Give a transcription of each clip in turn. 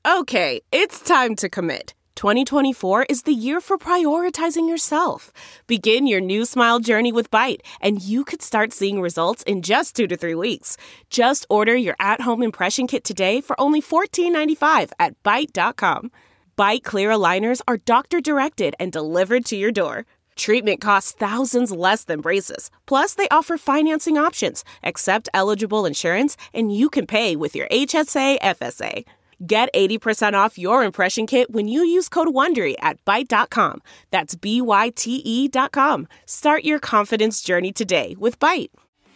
Okay, it's time to commit. 2024 is the year for prioritizing yourself. Begin your new smile journey with Byte, and you could start seeing results in just 2 to 3 weeks. Just order your at-home impression kit today for only $14.95 at Byte.com. Byte Clear aligners are doctor-directed and delivered to your door. Treatment costs thousands less than braces. Plus, they offer financing options, accept eligible insurance, and you can pay with your HSA FSA. Get 80% off your impression kit when you use code WONDERY at Byte.com. That's BYTE.com. Start your confidence journey today with Byte.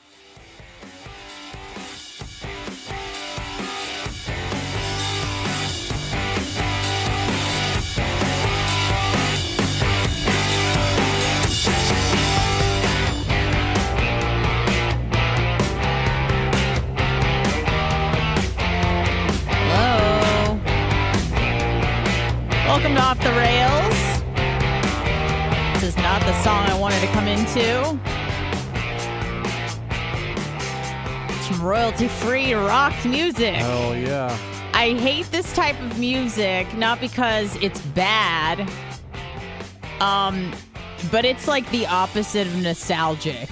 Welcome to Off the Rails. This is not the song I wanted to come into. It's some royalty-free rock music. Oh, yeah. I hate this type of music, not because it's bad, but it's like the opposite of nostalgic.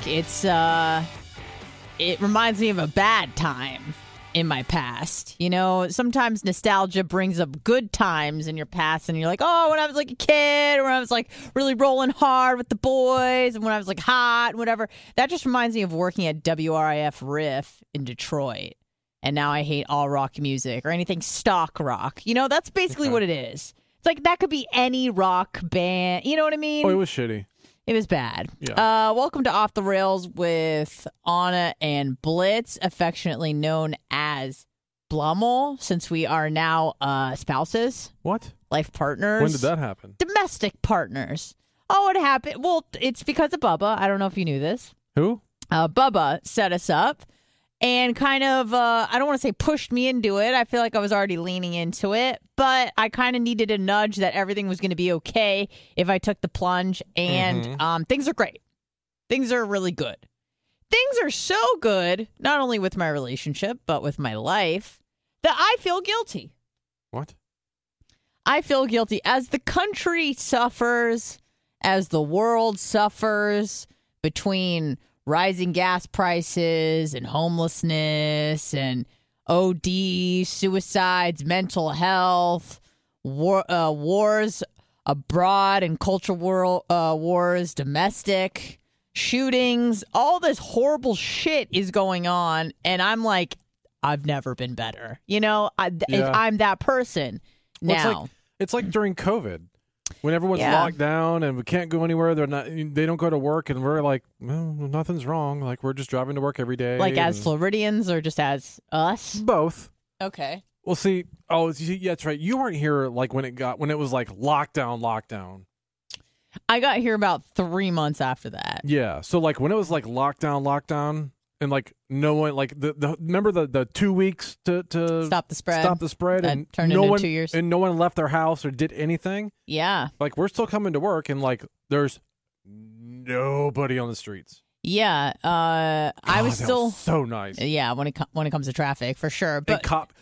It reminds me of a bad time in my past. You know, sometimes nostalgia brings up good times in your past, and you're like, oh, when I was like a kid, or when I was like really rolling hard with the boys, and when I was like hot and whatever. That just reminds me of working at WRIF Riff in Detroit. And now I hate all rock music or anything stock rock. You know, that's basically what it is. It's like that could be any rock band. You know what I mean? Oh, it was shitty. It was bad. Yeah. Welcome to Off the Rails with Anna and Blitz, affectionately known as Blummel, since we are now spouses. What? Life partners. When did that happen? Domestic partners. Oh, it happened. Well, it's because of Bubba. I don't know if you knew this. Who? Bubba set us up and kind of, I don't want to say pushed me into it. I feel like I was already leaning into it, but I kind of needed a nudge that everything was going to be okay if I took the plunge, and things are great. Things are really good. Things are so good, not only with my relationship, but with my life, that I feel guilty. What? I feel guilty as the country suffers, as the world suffers between rising gas prices and homelessness and OD, suicides, mental health, wars abroad and cultural wars, domestic shootings. All this horrible shit is going on, and I'm like, I've never been better. You know, I'm that person now. It's like during COVID. When everyone's locked down and we can't go anywhere, they don't go to work, and we're like, well, nothing's wrong. Like, we're just driving to work every day. Like as Floridians or just as us? Both. Okay. Well, see, yeah, that's right. You weren't here like when it was like lockdown. I got here about 3 months after that. Yeah. So like when it was like lockdown, and like no one, like remember the 2 weeks to stop the spread, that and turned no into one 2 years, and no one left their house or did anything. Yeah. Like we're still coming to work, and like there's nobody on the streets. Yeah. God, I was still so nice. Yeah. When it comes to traffic, for sure. But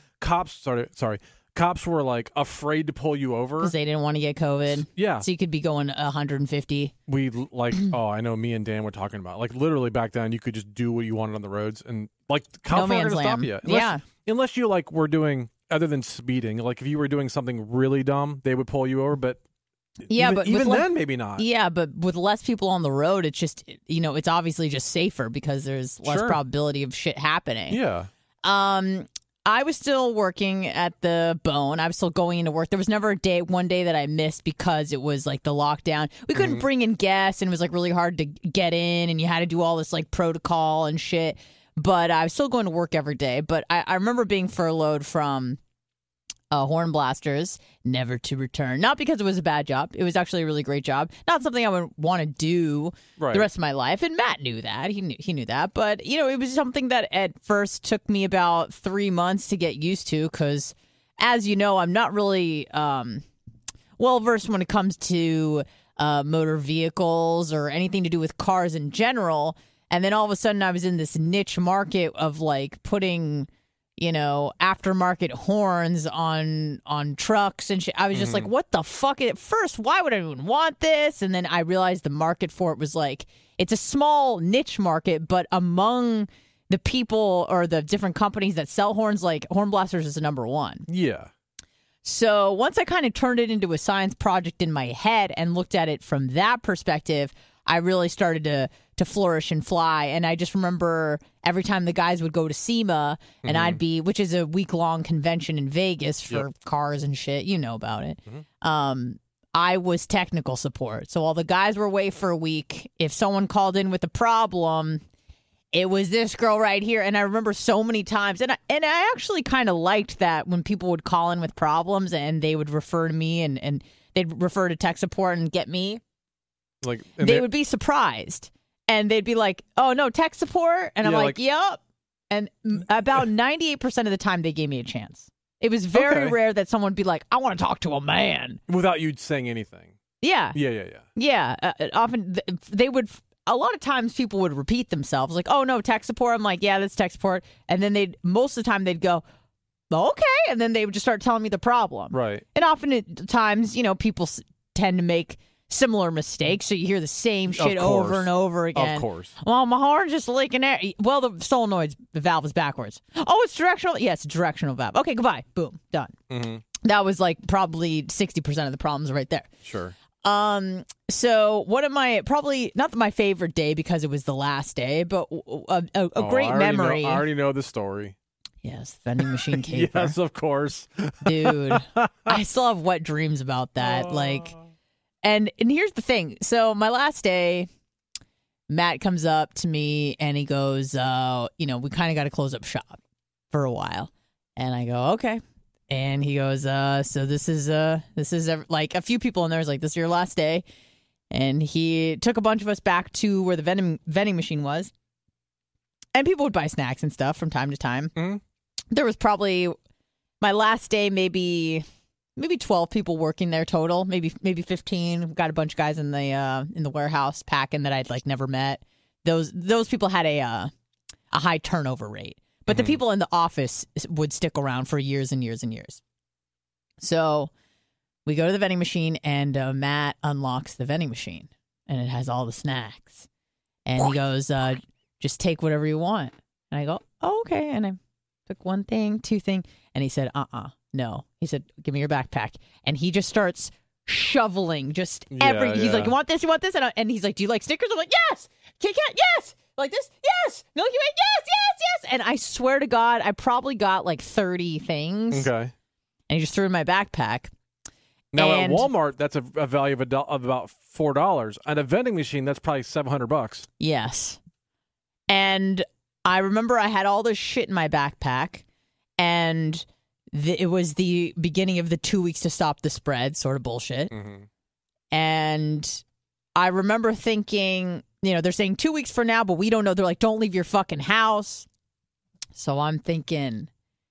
cops were like afraid to pull you over because they didn't want to get COVID. Yeah. So you could be going 150. We like, I know me and Dan were talking about, like, literally back then you could just do what you wanted on the roads, and like cops weren't going to stop you. Unless you like were doing, other than speeding, like if you were doing something really dumb, they would pull you over, but even then maybe not. Yeah, but with less people on the road, it's just, it's obviously just safer because there's less probability of shit happening. Yeah. I was still working at the Bone. I was still going into work. There was never one day that I missed because it was like the lockdown. We couldn't bring in guests, and it was like really hard to get in, and you had to do all this like protocol and shit. But I was still going to work every day. But I remember being furloughed from Horn Blasters, never to return. Not because it was a bad job. It was actually a really great job. Not something I would want to do the rest of my life. And Matt knew that. He knew that. But, it was something that at first took me about 3 months to get used to because, as you know, I'm not really well-versed when it comes to motor vehicles or anything to do with cars in general. And then all of a sudden I was in this niche market of like putting aftermarket horns on trucks and shit. I was just like, what the fuck? At first, why would anyone want this? And then I realized the market for it was like, it's a small niche market, but among the people or the different companies that sell horns, like Horn Blasters is the number one. Yeah. So once I kind of turned it into a science project in my head and looked at it from that perspective, I really started to flourish and fly. And I just remember every time the guys would go to SEMA and I'd be, which is a week-long convention in Vegas for cars and shit. You know about it. I was technical support. So while the guys were away for a week, if someone called in with a problem, it was this girl right here. And I remember so many times. And I actually kind of liked that when people would call in with problems and they would refer to me and they'd refer to tech support and get me. Like they would be surprised. And they'd be like, oh, no, tech support? And I'm like, yep. And about 98% of the time, they gave me a chance. It was very rare that someone would be like, I want to talk to a man. Without you saying anything. Yeah. Yeah. Often they would... A lot of times people would repeat themselves like, oh, no, tech support. I'm like, yeah, that's tech support. And then most of the time they'd go, okay. And then they would just start telling me the problem. Right. And often at times, people tend to make similar mistakes. So you hear the same shit over and over again. Of course. Well, my horn's just leaking air. Well, the solenoid valve is backwards. Oh, it's directional. Yes, directional valve. Okay, goodbye. Boom. Done. That was like probably 60% of the problems right there. Sure. So one of my, probably not my favorite day because it was the last day, but a great memory. I already know the story. Yes, vending machine caper. Yes, of course. Dude, I still have wet dreams about that. And here's the thing. So my last day, Matt comes up to me and he goes, we kind of got to close up shop for a while. And I go, okay. And he goes, so this is like a few people in there is like, this is your last day. And he took a bunch of us back to where the vending machine was. And people would buy snacks and stuff from time to time. There was probably my last day, maybe 12 people working there total, maybe 15. Got a bunch of guys in the warehouse packing that I'd like never met. Those people had a high turnover rate. But the people in the office would stick around for years and years and years. So we go to the vending machine, and Matt unlocks the vending machine, and it has all the snacks. And he goes, just take whatever you want. And I go, oh, okay. And I took one thing, two things. And he said, no. He said, give me your backpack. And he just starts shoveling just He's like, you want this? You want this? And he's like, do you like Snickers? I'm like, yes. Kit Kat, yes. Like this? Yes. Milky Way? Yes. And I swear to God, I probably got like 30 things. Okay. And he just threw in my backpack. Now at Walmart, that's a value of about $4. At a vending machine, that's probably $700. Yes. And I remember I had all this shit in my backpack, and it was the beginning of the 2 weeks to stop the spread sort of bullshit. And I remember thinking, they're saying 2 weeks for now, but we don't know. They're like, don't leave your fucking house. So I'm thinking,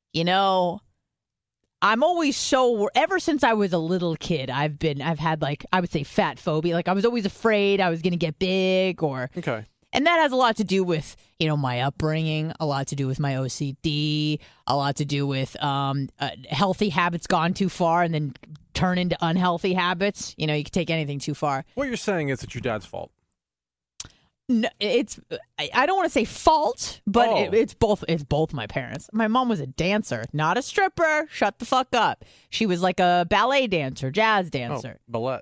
I'm always ever since I was a little kid, I've had like, I would say fat phobia. Like I was always afraid I was going to get big and that has a lot to do with, my upbringing, a lot to do with my OCD, a lot to do with healthy habits gone too far and then turn into unhealthy habits. You can take anything too far. What you're saying is it's your dad's fault. No, I don't want to say fault, but it's both my parents. My mom was a dancer, not a stripper. Shut the fuck up. She was like a ballet dancer, jazz dancer. Ballet.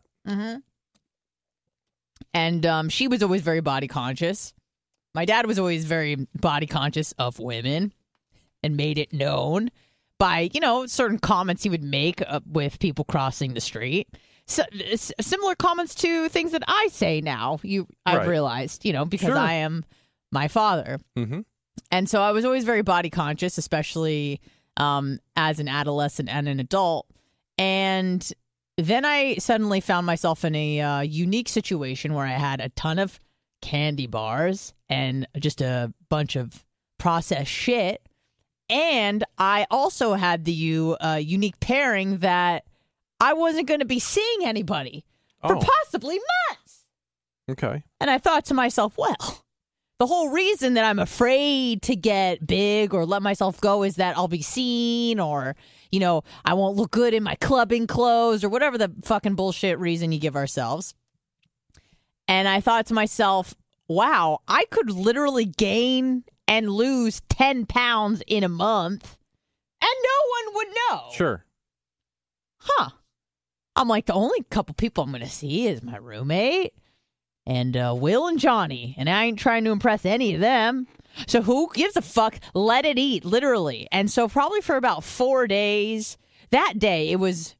And she was always very body conscious. My dad was always very body conscious of women and made it known by, certain comments he would make with people crossing the street. So, similar comments to things that I say now, I've realized, because I am my father. And so I was always very body conscious, especially as an adolescent and an adult. And then I suddenly found myself in a unique situation where I had a ton of candy bars and just a bunch of processed shit. And I also had the unique pairing that I wasn't going to be seeing anybody for possibly months. Okay. And I thought to myself, well, The whole reason that I'm afraid to get big or let myself go is that I'll be seen or, I won't look good in my clubbing clothes or whatever the fucking bullshit reason you give ourselves. And I thought to myself, wow, I could literally gain and lose 10 pounds in a month and no one would know. Sure. Huh. I'm like, the only couple people I'm going to see is my roommate and Will and Johnny, and I ain't trying to impress any of them. So who gives a fuck? Let it eat, literally. And so probably for about 4 days, that day, it was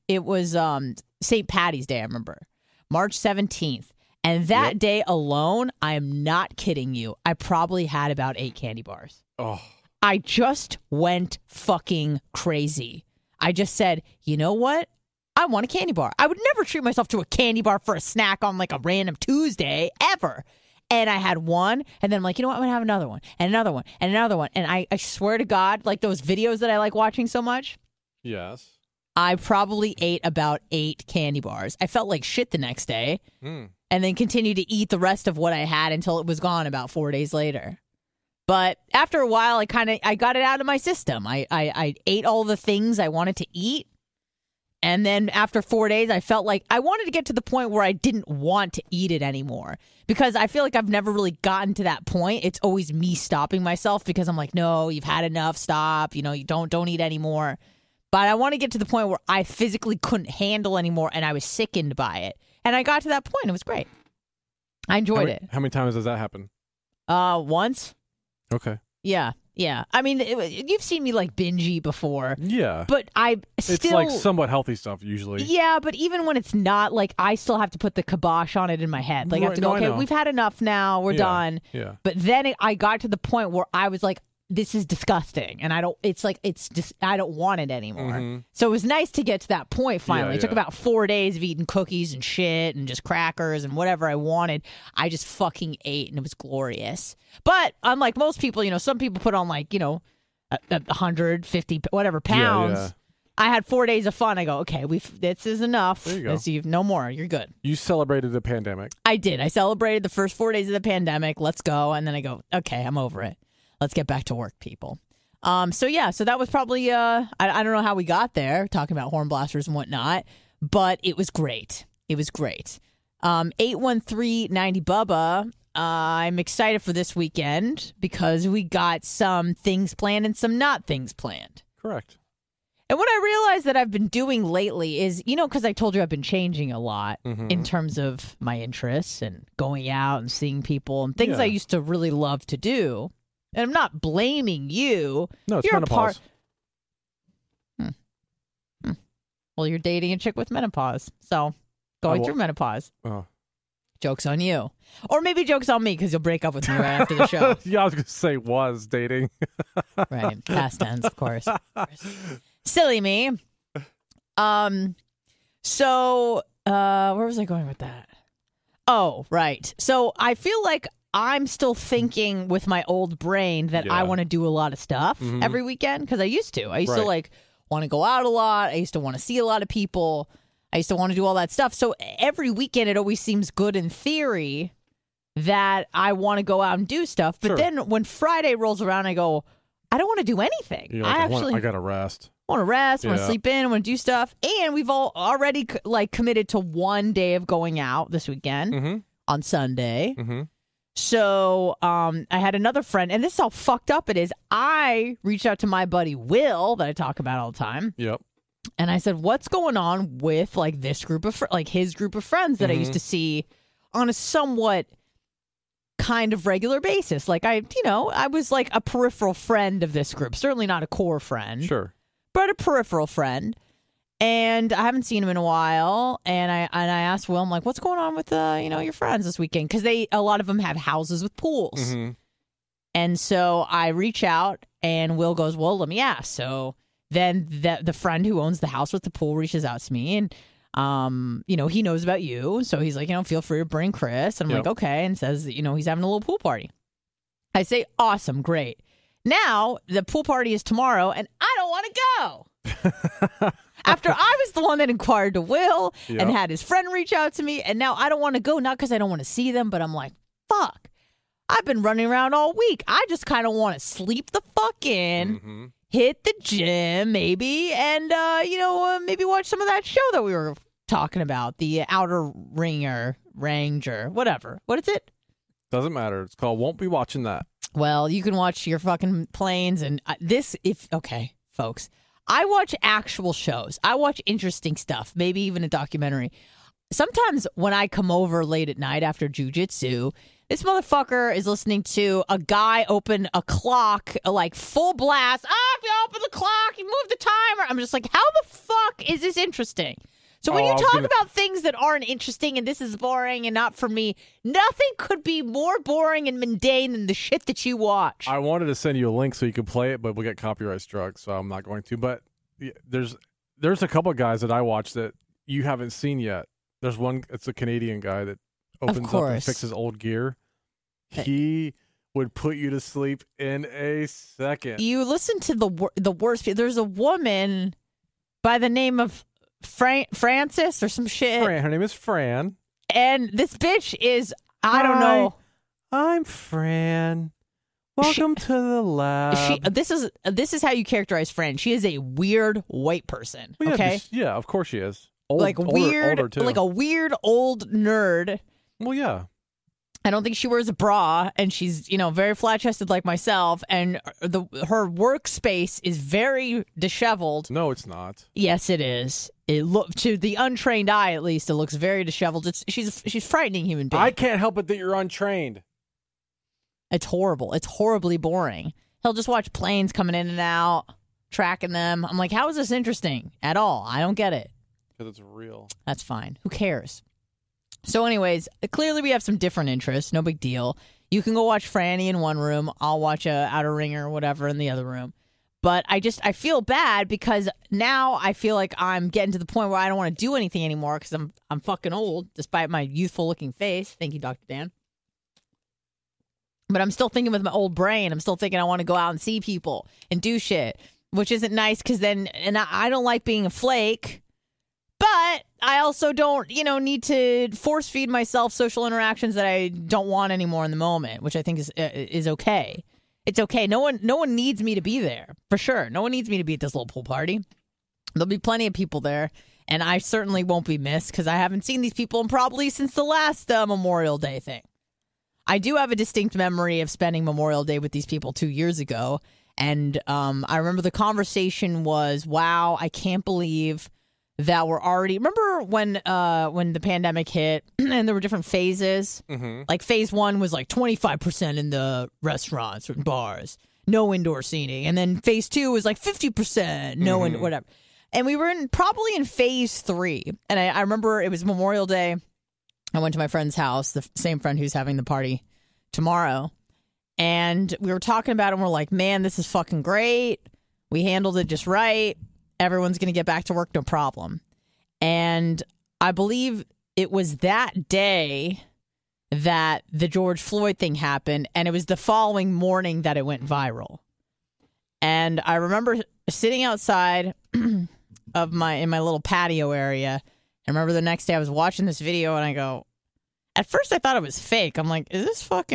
St. Patty's Day, I remember, March 17th. And that day alone, I am not kidding you, I probably had about 8 candy bars. Oh. I just went fucking crazy. I just said, you know what? I want a candy bar. I would never treat myself to a candy bar for a snack on like a random Tuesday ever. And I had one, and then I'm like, you know what? I'm going to have another one, and another one, and another one. And I swear to God, like those videos that I like watching so much. Yes. I probably ate about 8 candy bars. I felt like shit the next day, and then continued to eat the rest of what I had until it was gone about 4 days later. But after a while, I got it out of my system. I ate all the things I wanted to eat. And then after 4 days, I felt like I wanted to get to the point where I didn't want to eat it anymore. Because I feel like I've never really gotten to that point. It's always me stopping myself because I'm like, no, you've had enough. Stop. You don't eat anymore. But I want to get to the point where I physically couldn't handle anymore and I was sickened by it. And I got to that point. It was great. I enjoyed it. How many times does that happen? Once. Okay. Yeah. I mean, you've seen me like binge eat before. Yeah. But it's like somewhat healthy stuff usually. Yeah, but even when it's not, like I still have to put the kibosh on it in my head. Like I have to go, okay, we've had enough now. We're done. Yeah. But then I got to the point where I was like, this is disgusting. And I don't want it anymore. Mm-hmm. So it was nice to get to that point finally. It took about 4 days of eating cookies and shit and just crackers and whatever I wanted. I just fucking ate and it was glorious. But unlike most people, some people put on 150 whatever pounds. Yeah. I had 4 days of fun. I go, okay, this is enough. There you go. No more. You're good. You celebrated the pandemic. I did. I celebrated the first 4 days of the pandemic. Let's go. And then I go, okay, I'm over it. Let's get back to work, people. So that was probably, I don't know how we got there, talking about horn blasters and whatnot, but it was great. It was great. 813-90-BUBBA, I'm excited for this weekend because we got some things planned and some not things planned. Correct. And what I realized that I've been doing lately is, because I told you I've been changing a lot in terms of my interests and going out and seeing people and things I used to really love to do. And I'm not blaming you. No, it's menopause. Well, you're dating a chick with menopause. So, going through menopause. Oh. Joke's on you. Or maybe joke's on me because you'll break up with me right after the show. Yeah, I was going to say was dating. Right. Past tense, of course. Silly me. So, where was I going with that? Oh, right. So, I feel like I'm still thinking with my old brain that I want to do a lot of stuff every weekend because I used to. I used to want to go out a lot. I used to want to see a lot of people. I used to want to do all that stuff. So every weekend it always seems good in theory that I want to go out and do stuff. But then when Friday rolls around, I go, I don't want to do anything. I got to rest. I want to rest. I want to sleep in. I want to do stuff. And we've all already committed to 1 day of going out this weekend on Sunday. Mm-hmm. So I had another friend, and this is how fucked up it is. I reached out to my buddy Will that I talk about all the time. Yep. And I said, what's going on with this group of his group of friends that I used to see on a somewhat kind of regular basis? Like I was like a peripheral friend of this group, certainly not a core friend. Sure. But a peripheral friend. And I haven't seen him in a while, and I asked Will, I'm like, what's going on with your friends this weekend? Because a lot of them have houses with pools, and so I reach out, and Will goes, well, let me ask. So then the friend who owns the house with the pool reaches out to me, and he knows about you, so he's like, feel free to bring Chris, and I'm like, okay, and says he's having a little pool party. I say, awesome, great. Now the pool party is tomorrow, and I don't want to go. After I was the one that inquired to Will and had his friend reach out to me, and now I don't want to go, not because I don't want to see them, but I'm like, fuck. I've been running around all week. I just kind of want to sleep the fuck in, hit the gym maybe, and, maybe watch some of that show that we were talking about, the Outer Ranger, whatever. What is it? Doesn't matter. It's called Won't Be Watching That. Well, you can watch your fucking planes and okay, folks. I watch actual shows. I watch interesting stuff, maybe even a documentary. Sometimes when I come over late at night after jujitsu, this motherfucker is listening to a guy open a clock, like full blast. If you open the clock, you move the timer. I'm just like, how the fuck is this interesting? So when you talk about things that aren't interesting and this is boring and not for me, nothing could be more boring and mundane than the shit that you watch. I wanted to send you a link so you could play it, but we'll get copyright struck, so I'm not going to. But there's a couple of guys that I watch that you haven't seen yet. There's one, it's a Canadian guy that opens up and fixes old gear. He would put you to sleep in a second. You listen to the worst. There's a woman by the name of Francis or some shit. Her name is Fran. And this bitch is, I don't know. I'm Fran. Welcome to the lab. This is how you characterize Fran. She is a weird white person. Well, okay. Yeah, of course she is. Older too. Like a weird old nerd. Well, yeah. I don't think she wears a bra, and she's, very flat-chested like myself, and her workspace is very disheveled. No, it's not. Yes, it is. To the untrained eye, at least, it looks very disheveled. She's frightening human being. I can't help it that you're untrained. It's horrible. It's horribly boring. He'll just watch planes coming in and out, tracking them. I'm like, how is this interesting at all? I don't get it. Because it's real. That's fine. Who cares? So anyways, clearly we have some different interests. No big deal. You can go watch Franny in one room. I'll watch Outer Ringer or whatever in the other room. But I feel bad because now I feel like I'm getting to the point where I don't want to do anything anymore because I'm fucking old despite my youthful looking face. Thank you, Dr. Dan. But I'm still thinking with my old brain. I'm still thinking I want to go out and see people and do shit, which isn't nice because then, and I don't like being a flake. But I also don't, need to force feed myself social interactions that I don't want anymore in the moment, which I think is okay. It's okay. No one needs me to be there, for sure. No one needs me to be at this little pool party. There'll be plenty of people there, and I certainly won't be missed because I haven't seen these people probably since the last Memorial Day thing. I do have a distinct memory of spending Memorial Day with these people 2 years ago, and I remember the conversation was, wow, I can't believe that were already, remember when the pandemic hit and there were different phases? Mm-hmm. Like phase 1 was like 25% in the restaurants and bars, no indoor seating. And then phase 2 was like 50%, no indoor, whatever. And we were probably in phase 3. And I remember it was Memorial Day. I went to my friend's house, the same friend who's having the party tomorrow. And we were talking about it and we're like, man, this is fucking great. We handled it just right. Everyone's going to get back to work, no problem. And I believe it was that day that the George Floyd thing happened, and it was the following morning that it went viral. And I remember sitting outside of in my little patio area. I remember the next day I was watching this video, and I go, at first I thought it was fake. I'm like, did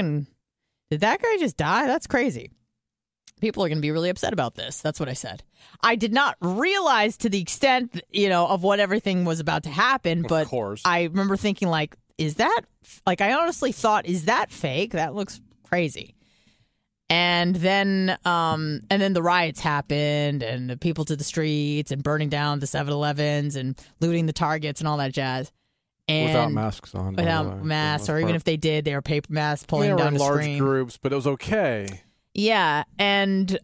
that guy just die? That's crazy. People are going to be really upset about this. That's what I said. I did not realize to the extent, of what everything was about to happen. But of course. I remember thinking, like, I honestly thought, is that fake? That looks crazy. And then the riots happened and the people to the streets and burning down the 7-Elevens and looting the Targets and all that jazz. And without masks on. Without masks, or even if they did, they were paper masks pulling down the large screen. Groups, but it was okay. Yeah, and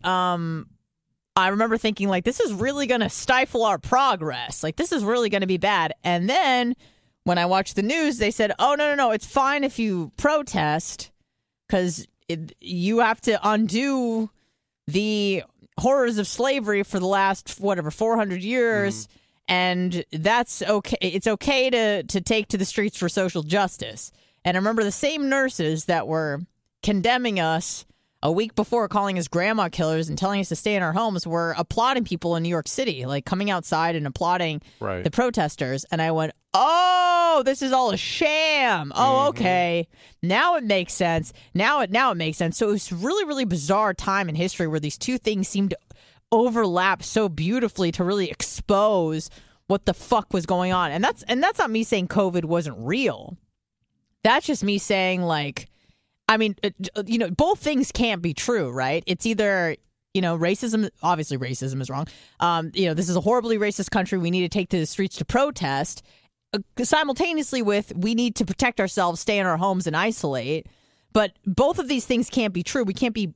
I remember thinking, like, this is really going to stifle our progress. Like, this is really going to be bad. And then when I watched the news, they said, oh, no, it's fine if you protest because you have to undo the horrors of slavery for the last, 400 years, and that's okay. It's okay to take to the streets for social justice. And I remember the same nurses that were condemning us a week before, calling us grandma killers and telling us to stay in our homes, were applauding people in New York City, like coming outside and applauding the protesters. And I went, oh, oh, this is all a sham. Oh, okay. Now it makes sense. Now it makes sense. So it was really, really bizarre time in history where these two things seemed to overlap so beautifully to really expose what the fuck was going on. And that's not me saying COVID wasn't real. That's just me saying, like, I mean, both things can't be true, right? It's either, racism, obviously racism is wrong. This is a horribly racist country. We need to take to the streets to protest. Simultaneously with, we need to protect ourselves, stay in our homes and isolate. But both of these things can't be true. We can't be,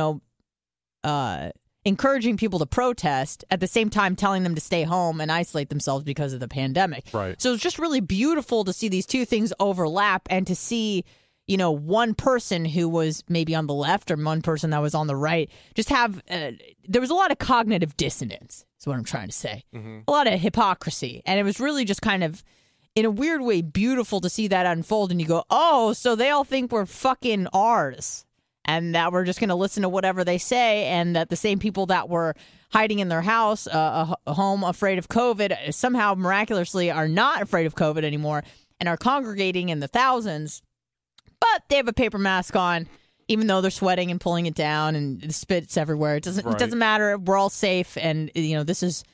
encouraging people to protest at the same time telling them to stay home and isolate themselves because of the pandemic. Right. So it's just really beautiful to see these two things overlap and to see, one person who was maybe on the left or one person that was on the right just have, there was a lot of cognitive dissonance, is what I'm trying to say. Mm-hmm. A lot of hypocrisy. And it was really just kind of, in a weird way, beautiful to see that unfold. And you go, oh, so they all think we're fucking ours. And that we're just going to listen to whatever they say, and that the same people that were hiding in their house, home, afraid of COVID, somehow miraculously are not afraid of COVID anymore and are congregating in the thousands. But they have a paper mask on, even though they're sweating and pulling it down, and the spit's everywhere. It doesn't matter. We're all safe, and this is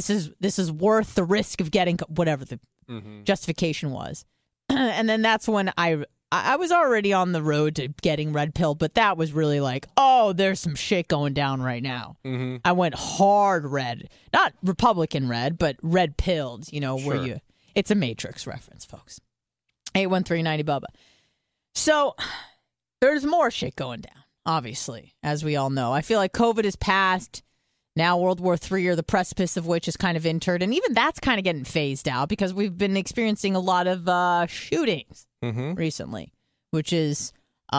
worth the risk of getting whatever the justification was. And then that's when I was already on the road to getting red pilled, but that was really like, oh, there's some shit going down right now. Mm-hmm. I went hard red, not Republican red, but red pilled, where it's a Matrix reference, folks. 813-90-BUBBA. So there's more shit going down, obviously, as we all know. I feel like COVID is past. Now World War III, or the precipice of which is kind of entered. And even that's kind of getting phased out because we've been experiencing a lot of shootings recently, which is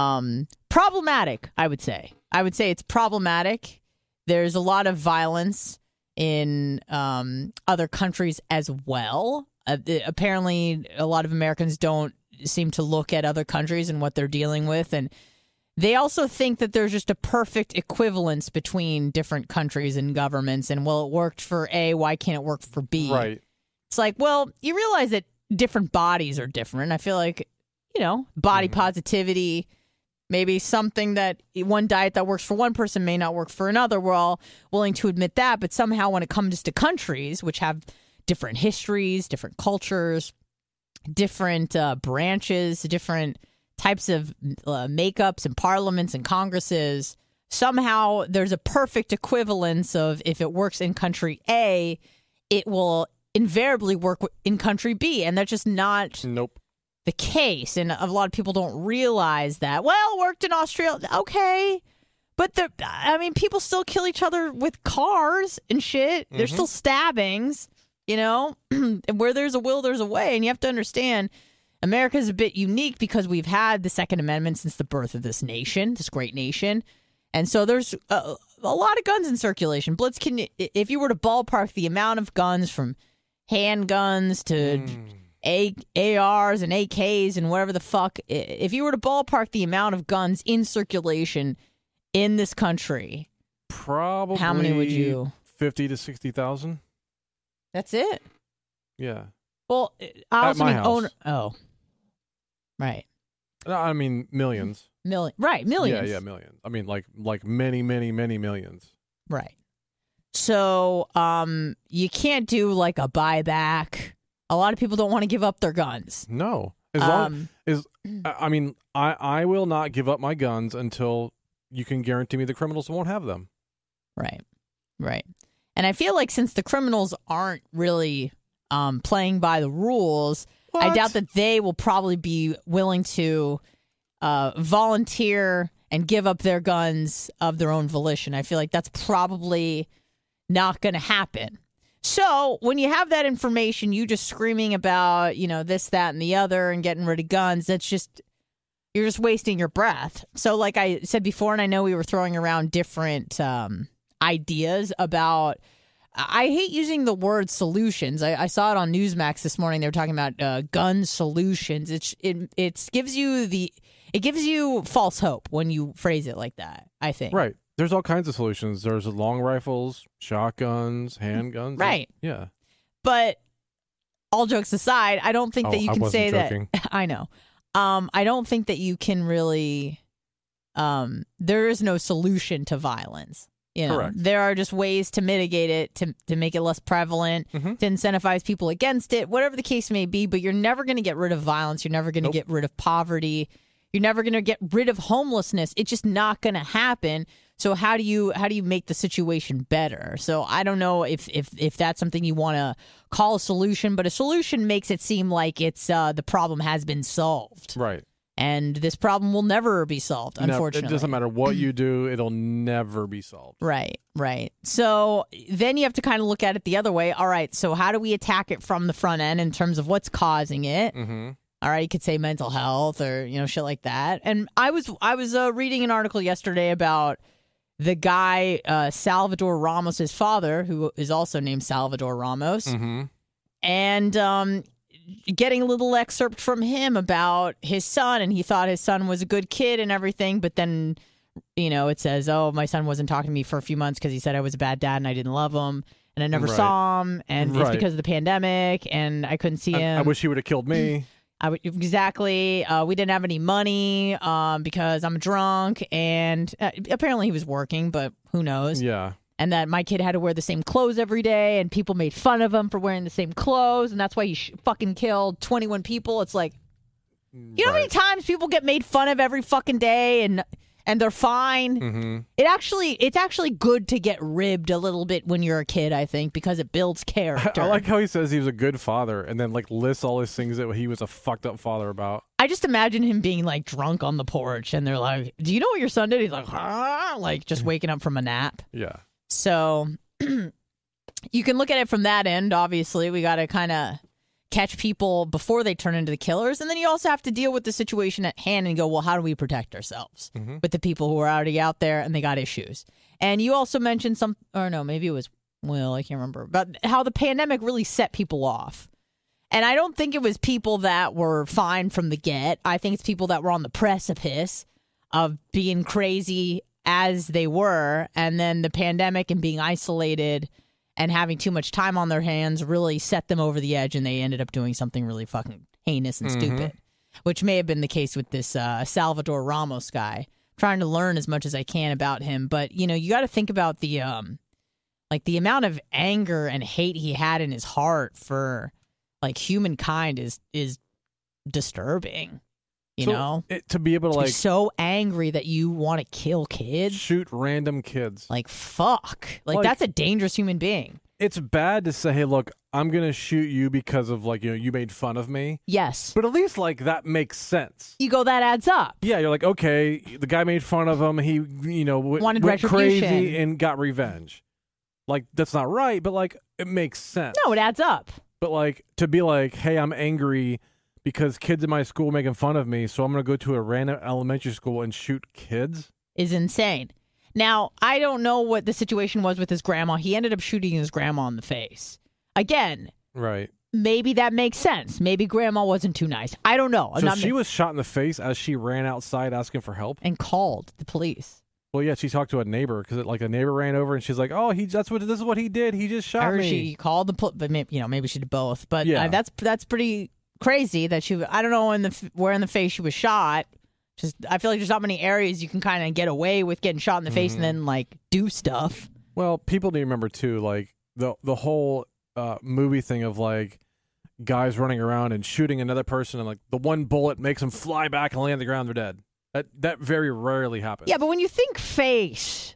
problematic, I would say. I would say it's problematic. There's a lot of violence in other countries as well. Apparently, a lot of Americans don't seem to look at other countries and what they're dealing with. And they also think that there's just a perfect equivalence between different countries and governments. And, well, it worked for A, why can't it work for B? Right. It's like, well, you realize that different bodies are different. I feel like, body positivity, maybe something that one diet that works for one person may not work for another. We're all willing to admit that. But somehow when it comes to countries, which have different histories, different cultures, different branches, different types of makeups and parliaments and congresses, somehow there's a perfect equivalence of if it works in country A, it will invariably work in country B. And that's just not the case. And a lot of people don't realize that. Well, it worked in Australia. Okay. But people still kill each other with cars and shit. There's still stabbings, where there's a will, there's a way. And you have to understand, America is a bit unique because we've had the Second Amendment since the birth of this nation, this great nation. And so there's a lot of guns in circulation. Blitz, if you were to ballpark the amount of guns from handguns to ARs and AKs and whatever the fuck, if you were to ballpark the amount of guns in circulation in this country, probably how many would you? 50 to 60,000. That's it. Yeah. Well, I also mean house. Right. I mean millions. Right, millions. Yeah, millions. I mean like many, many, many millions. Right. So, you can't do like a buyback. A lot of people don't want to give up their guns. No. As long as I will not give up my guns until you can guarantee me the criminals won't have them. Right. Right. And I feel like since the criminals aren't really playing by the rules, I doubt that they will probably be willing to volunteer and give up their guns of their own volition. I feel like that's probably not going to happen. So when you have that information, you just screaming about, this, that, and the other and getting rid of guns, you're just wasting your breath. So like I said before, and I know we were throwing around different ideas about, I hate using the word solutions. I saw it on Newsmax this morning. They were talking about gun solutions. It gives you false hope when you phrase it like that, I think. Right. There's all kinds of solutions. There's long rifles, shotguns, handguns. Right. Yeah. But all jokes aside, I don't think that you can say joking. that. I know. I don't think that you can really. There is no solution to violence. Correct. There are just ways to mitigate it, to make it less prevalent, to incentivize people against it, whatever the case may be. But you're never going to get rid of violence. You're never going to get rid of poverty. You're never going to get rid of homelessness. It's just not going to happen. So how do you make the situation better? So I don't know if that's something you want to call a solution, but a solution makes it seem like it's the problem has been solved. Right. And this problem will never be solved, unfortunately. It doesn't matter what you do, it'll never be solved. Right. So then you have to kind of look at it the other way. All right, so how do we attack it from the front end in terms of what's causing it? Mm-hmm. All right, you could say mental health or, shit like that. And I was reading an article yesterday about the guy, Salvador Ramos' father, who is also named Salvador Ramos. Mm-hmm. And getting a little excerpt from him about his son, and he thought his son was a good kid and everything, but then, it says, oh, my son wasn't talking to me for a few months because he said I was a bad dad and I didn't love him, and I never saw him, and it's because of the pandemic, and I couldn't see him. I wish he would have killed me. Exactly. We didn't have any money because I'm drunk, and apparently he was working, but who knows? Yeah. And that my kid had to wear the same clothes every day, and people made fun of him for wearing the same clothes, and that's why he fucking killed 21 people. It's like, you know how many times people get made fun of every fucking day, and they're fine? Mm-hmm. It's actually good to get ribbed a little bit when you're a kid, I think, because it builds character. I like how he says he was a good father, and then lists all his things that he was a fucked up father about. I just imagine him being drunk on the porch, and they're like, "Do you know what your son did?" He's like, just waking up from a nap. Yeah. So you can look at it from that end. Obviously, we got to kind of catch people before they turn into the killers. And then you also have to deal with the situation at hand and go, well, how do we protect ourselves with the people who are already out there and they got issues? And you also mentioned maybe it was Will, I can't remember, but how the pandemic really set people off. And I don't think it was people that were fine from the get. I think it's people that were on the precipice of being crazy as they were, and then the pandemic and being isolated and having too much time on their hands really set them over the edge, and they ended up doing something really fucking heinous and stupid, which may have been the case with this Salvador Ramos guy. I'm trying to learn as much as I can about him, but you got to think about the the amount of anger and hate he had in his heart for humankind is disturbing. To be able to be so angry that you want to kill kids, shoot random kids, fuck, that's a dangerous human being. It's bad to say, hey, look, I'm gonna shoot you because of you made fun of me. Yes, but at least that makes sense. You go, that adds up. Yeah, you're like, okay, the guy made fun of him. He wanted went retribution crazy and got revenge. That's not right, but it makes sense. No, it adds up. But to be hey, I'm angry because kids in my school making fun of me, so I'm going to go to a random elementary school and shoot kids? Is insane. Now, I don't know what the situation was with his grandma. He ended up shooting his grandma in the face. Again. Right. Maybe that makes sense. Maybe grandma wasn't too nice. I don't know. So she was shot in the face as she ran outside asking for help? And called the police. Well, yeah, she talked to a neighbor because a neighbor ran over and she's like, "Oh, this is what he did. He just shot me." She called the police, but maybe she did both. But yeah. That's pretty crazy that I don't know where in the face she was shot. Just I feel like there's not many areas you can kind of get away with getting shot in the face and then do stuff. Well, people need to remember too, the whole movie thing of guys running around and shooting another person and the one bullet makes them fly back and land on the ground, they're dead. That very rarely happens. Yeah, but when you think face,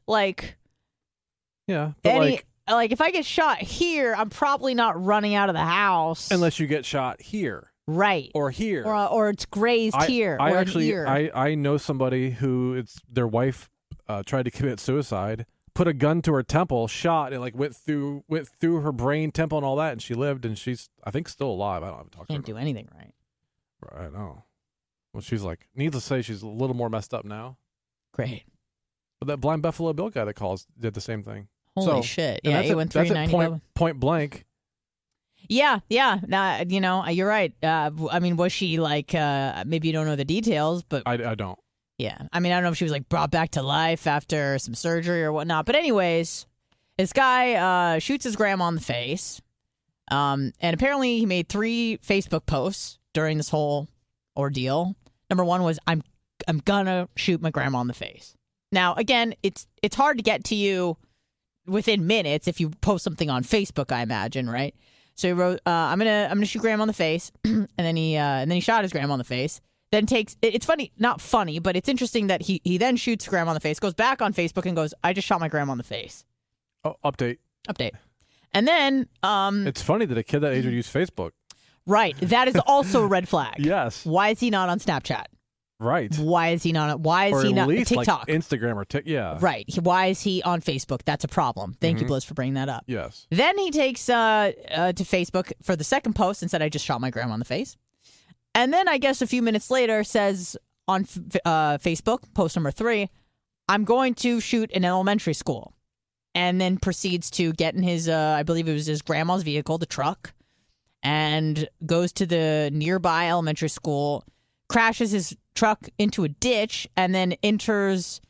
yeah, but if I get shot here, I'm probably not running out of the house unless you get shot here, right, or here, or it's grazed here. I know somebody who their wife tried to commit suicide, put a gun to her temple, shot, and went through her brain, temple, and all that, and she lived, and she's I think still alive. I don't have to talk to her. Can't do anything right. I know. Well, she's needless to say, she's a little more messed up now. Great. But that Blind Buffalo Bill guy that calls did the same thing. Holy shit. Yeah, 813-90. Point blank. Yeah. Nah, you're right. Was she maybe you don't know the details, but I don't. Yeah. I don't know if she was brought back to life after some surgery or whatnot. But anyways, this guy shoots his grandma in the face. And apparently he made 3 Facebook posts during this whole ordeal. Number 1 was, I'm gonna shoot my grandma in the face. Now, again, it's hard to get to you within minutes if you post something on Facebook, I imagine, right? So he wrote, I'm gonna shoot grandma in the face, and then he shot his grandma in the face. Then it's funny, not funny, but it's interesting that he then shoots grandma in the face, goes back on Facebook and goes, I just shot my grandma in the face. Oh, update. And then it's funny that a kid that age would use Facebook. Right. That is also a red flag. Yes. Why is he not on Snapchat? Right. Why is he not TikTok? Like Instagram or yeah. Right. Why is he on Facebook? That's a problem. Thank you, Bliss, for bringing that up. Yes. Then he takes to Facebook for the second post and said, I just shot my grandma in the face. And then I guess a few minutes later says on Facebook, post number 3, I'm going to shoot an elementary school. And then proceeds to get in his, I believe it was his grandma's vehicle, the truck, and goes to the nearby elementary school, crashes his truck into a ditch, and then enters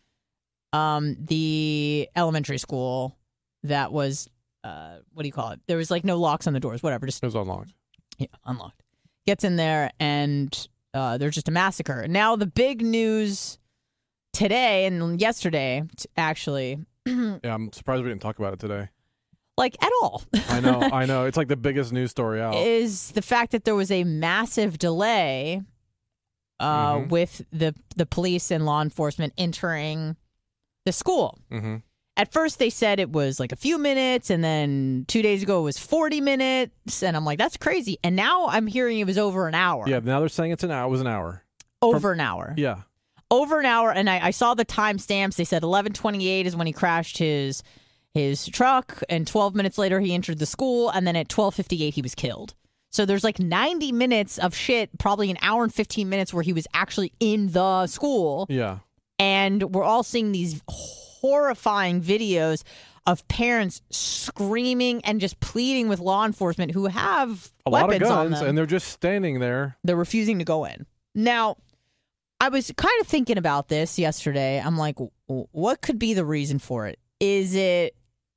the elementary school that was, what do you call it? There was like no locks on the doors, whatever. Just, it was unlocked. Yeah, unlocked. Gets in there, and there's just a massacre. Now, the big news today and yesterday, actually. Yeah, I'm surprised we didn't talk about it today. Like, at all. I know. It's like the biggest news story out. Is the fact that there was a massive delay with the police and law enforcement entering the school. Mm-hmm. At first, they said it was like a few minutes, and then 2 days ago it was 40 minutes, and I'm like, that's crazy. And now I'm hearing it was over an hour. Yeah, now they're saying it was an hour. Over an hour. Yeah. Over an hour, and I saw the timestamps. They said 11:28 is when he crashed his truck, and 12 minutes later he entered the school, and then at 12:58 he was killed. So there's like 90 minutes of shit, probably an hour and 15 minutes where he was actually in the school. Yeah. And we're all seeing these horrifying videos of parents screaming and just pleading with law enforcement who have a lot weapons of guns, on them. And they're just standing there. They're refusing to go in. Now, I was kind of thinking about this yesterday. I'm like, what could be the reason for it? Is it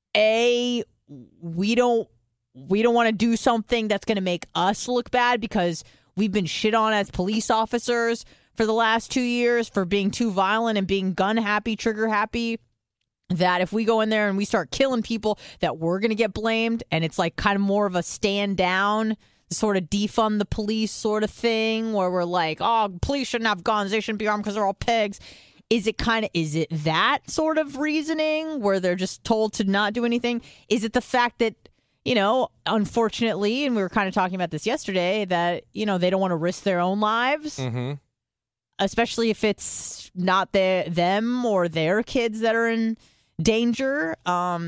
we don't want to do something that's going to make us look bad because we've been shit on as police officers for the last 2 years for being too violent and being gun happy, trigger happy, that if we go in there and we start killing people that we're going to get blamed, and it's like kind of more of a stand down, sort of defund the police sort of thing where we're like, oh, police shouldn't have guns, they shouldn't be armed because they're all pigs. Is it that sort of reasoning where they're just told to not do anything? Is it the fact that, unfortunately, and we were kind of talking about this yesterday, that, they don't want to risk their own lives, especially if it's not them or their kids that are in danger?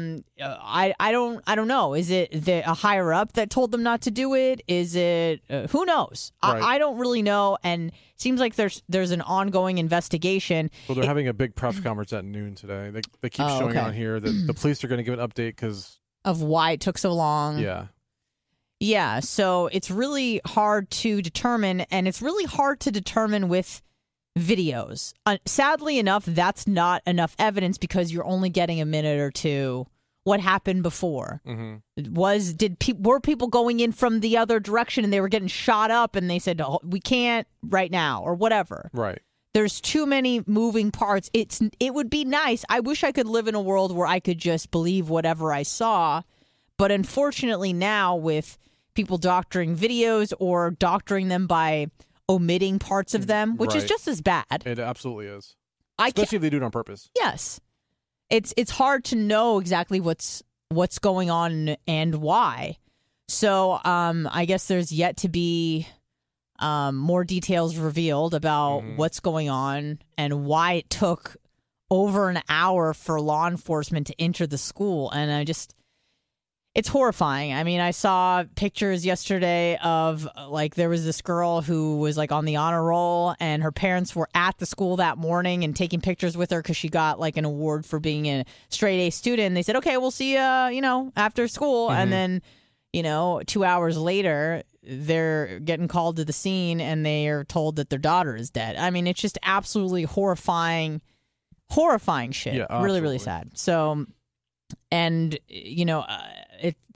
I don't know. Is it a higher up that told them not to do it? Is it who knows? Right. I don't really know, and it seems like there's an ongoing investigation. Well, they're having a big press conference at noon today. They keep showing on here that the police are going to give an update because of why it took so long. Yeah, so it's really hard to determine, and it's really hard to determine with videos. Sadly enough, that's not enough evidence because you're only getting a minute or two. What happened before? Were people going in from the other direction and they were getting shot up and they said, oh, we can't right now or whatever? Right. There's too many moving parts. It would be nice. I wish I could live in a world where I could just believe whatever I saw. But unfortunately now with people doctoring videos or doctoring them by omitting parts of them, which is just as bad. It absolutely is. Especially if they do it on purpose. Yes. It's hard to know exactly what's going on and why. So I guess there's yet to be more details revealed about what's going on and why it took over an hour for law enforcement to enter the school. And it's horrifying. I mean, I saw pictures yesterday of there was this girl who was on the honor roll and her parents were at the school that morning and taking pictures with her because she got an award for being a straight A student. They said, okay, we'll see you, after school. And then, 2 hours later, they're getting called to the scene and they are told that their daughter is dead. I mean, it's just absolutely horrifying shit. Yeah, really, really sad. So, and,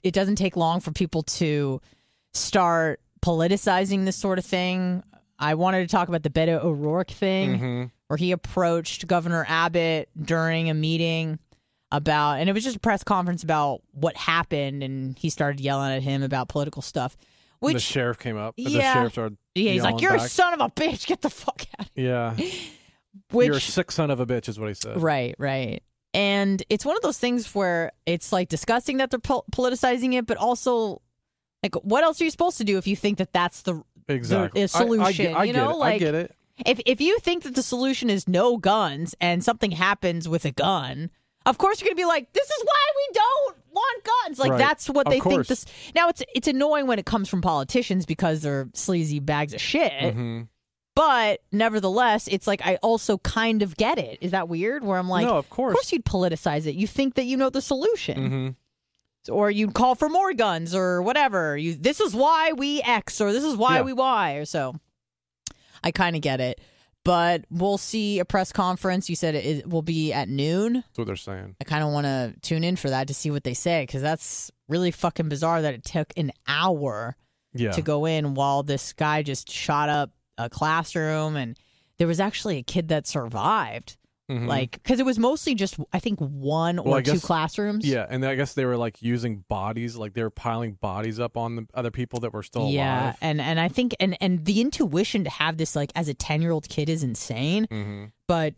it doesn't take long for people to start politicizing this sort of thing. I wanted to talk about the Beto O'Rourke thing, where he approached Governor Abbott during a meeting and it was just a press conference about what happened, and he started yelling at him about political stuff. Which, the sheriff came up. Yeah. The sheriff started he's like, "You're back. a son of a bitch. Get the fuck out." Yeah. Which, you're a sick son of a bitch is what he said. Right. And it's one of those things where it's like disgusting that they're politicizing it, but also like, what else are you supposed to do if you think that that's the solution? I get it. If you think that the solution is no guns and something happens with a gun, of course you're going to be like, this is why we don't want guns. Like, that's what they think. Now, it's annoying when it comes from politicians because they're sleazy bags of shit. But nevertheless, it's like, I also kind of get it. Is that weird? Where I'm like, no, of course you'd politicize it. You think that you know the solution. Or you'd call for more guns or whatever. This is why we X, or this is why we Y, or so. I kind of get it. But we'll see a press conference. You said it will be at noon. That's what they're saying. I kind of want to tune in for that to see what they say, because that's really fucking bizarre that it took an hour to go in while this guy just shot up a classroom. And there was actually a kid that survived. Like, because it was mostly just, I think, one or two classrooms. Yeah, and I guess they were like using bodies, like they were piling bodies up on the other people that were still alive. Yeah, and I think, and the intuition to have this, like, as a 10-year-old kid is insane. But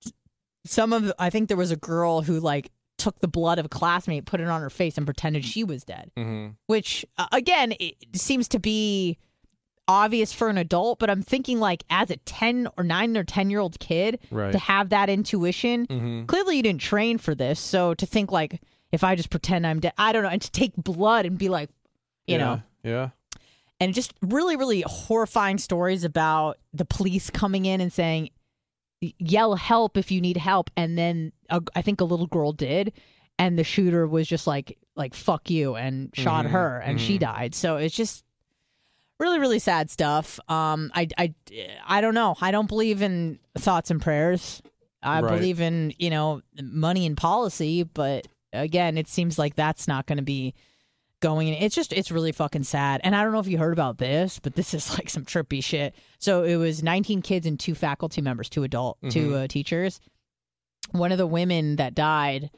I think there was a girl who, like, took the blood of a classmate, put it on her face, and pretended she was dead. Which, again, it seems to be obvious for an adult, but I'm thinking, like, as a 9 or 10-year-old kid, to have that intuition, clearly you didn't train for this. So to think, like, if I just pretend I'm dead, I don't know, and to take blood and be like, you know. Yeah. And just really, really horrifying stories about the police coming in and saying, yell help if you need help. And then I think a little girl did. And the shooter was just like fuck you, and shot her, and she died. So it's just really, really sad stuff. I don't know. I don't believe in thoughts and prayers. I believe in, money and policy. But again, it seems like that's not going to be going in. It's really fucking sad. And I don't know if you heard about this, but this is like some trippy shit. So it was 19 kids and 2 faculty members, 2 teachers. One of the women that died,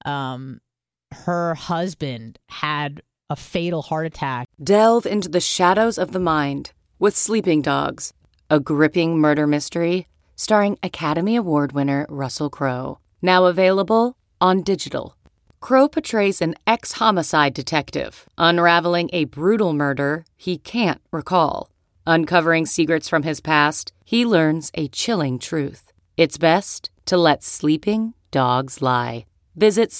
her husband had a fatal heart attack. Delve into the shadows of the mind with Sleeping Dogs, a gripping murder mystery starring Academy Award winner Russell Crowe. Now available on digital. Crowe portrays an ex-homicide detective unraveling a brutal murder he can't recall. Uncovering secrets from his past, he learns a chilling truth. It's best to let sleeping dogs lie. Visit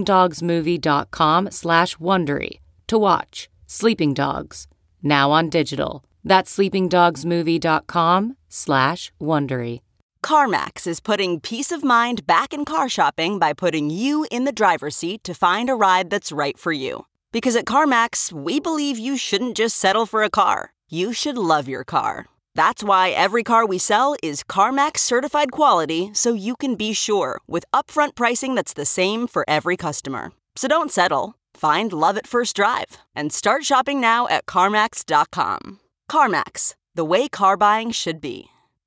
sleepingdogsmovie.com/Wondery to watch Sleeping Dogs, now on digital. That's sleepingdogsmovie.com/Wondery. CarMax is putting peace of mind back in car shopping by putting you in the driver's seat to find a ride that's right for you. Because at CarMax, we believe you shouldn't just settle for a car. You should love your car. That's why every car we sell is CarMax certified quality, so you can be sure with upfront pricing that's the same for every customer. So don't settle. Find love at first drive and start shopping now at CarMax.com. CarMax, the way car buying should be.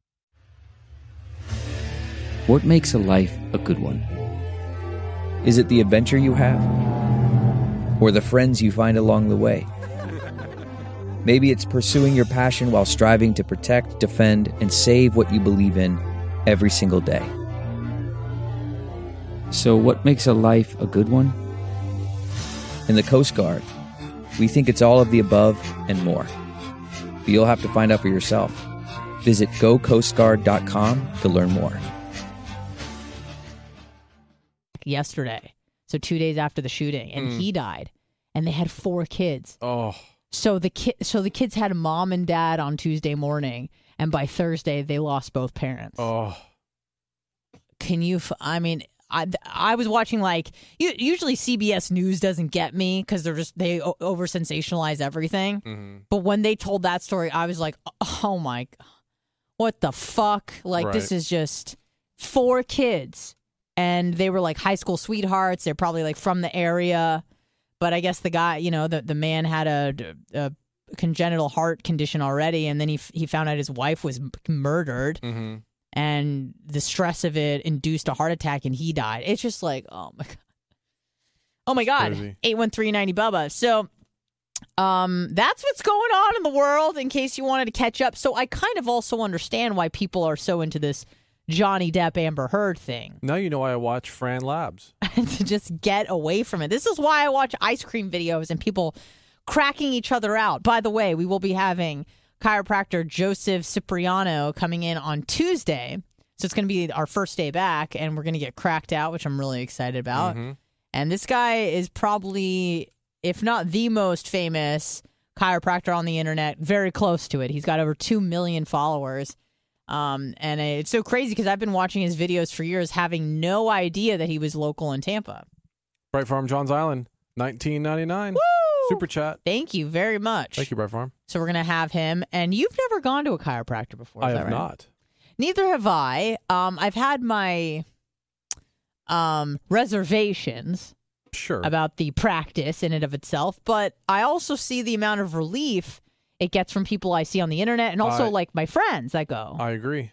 What makes a life a good one? Is it the adventure you have? Or the friends you find along the way? Maybe it's pursuing your passion while striving to protect, defend, and save what you believe in every single day. So what makes a life a good one? In the Coast Guard, we think it's all of the above and more. But you'll have to find out for yourself. Visit gocoastguard.com to learn more. Yesterday, so 2 days after the shooting, and he died, and they had 4 kids. Oh. So the kids had a mom and dad on Tuesday morning, and by Thursday they lost both parents. Oh. Can you? I mean, I was watching, like, usually CBS News doesn't get me because they over sensationalize everything. But when they told that story, I was like, oh my, what the fuck? Like, this is just 4 kids. And they were like high school sweethearts. They're probably like from the area. But I guess the guy, the man had a congenital heart condition already, and then he found out his wife was murdered, and the stress of it induced a heart attack, and he died. It's just like, oh my god, 813-90-BUBBA. So that's what's going on in the world, in case you wanted to catch up. So I kind of also understand why people are so into this Johnny Depp Amber Heard thing. Now you know why I watch Fran Labs. To just get away from it. This is why I watch ice cream videos and people cracking each other out. By the way, we will be having chiropractor Joseph Cipriano coming in on Tuesday. So it's going to be our first day back, and we're going to get cracked out, which I'm really excited about. And this guy is probably, if not the most famous chiropractor on the internet, very close to it. He's got over 2 million followers. And it's so crazy because I've been watching his videos for years, having no idea that he was local in Tampa. Bright Farm, Johns Island, $19.99. Woo! Super chat. Thank you very much. Thank you, Bright Farm. So we're going to have him. And you've never gone to a chiropractor before, I is that have right? not. Neither have I. I've had my reservations about the practice in and of itself, but I also see the amount of relief it gets from people I see on the internet, and also like my friends that go. I agree.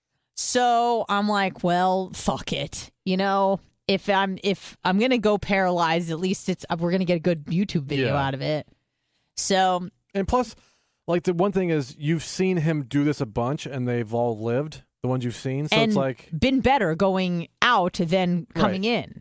So I'm like, well, fuck it. If I'm gonna go paralyzed, at least we're gonna get a good YouTube video out of it. So, and plus, like, the one thing is, you've seen him do this a bunch, and they've all lived, the ones you've seen. So and it's like been better going out than coming in.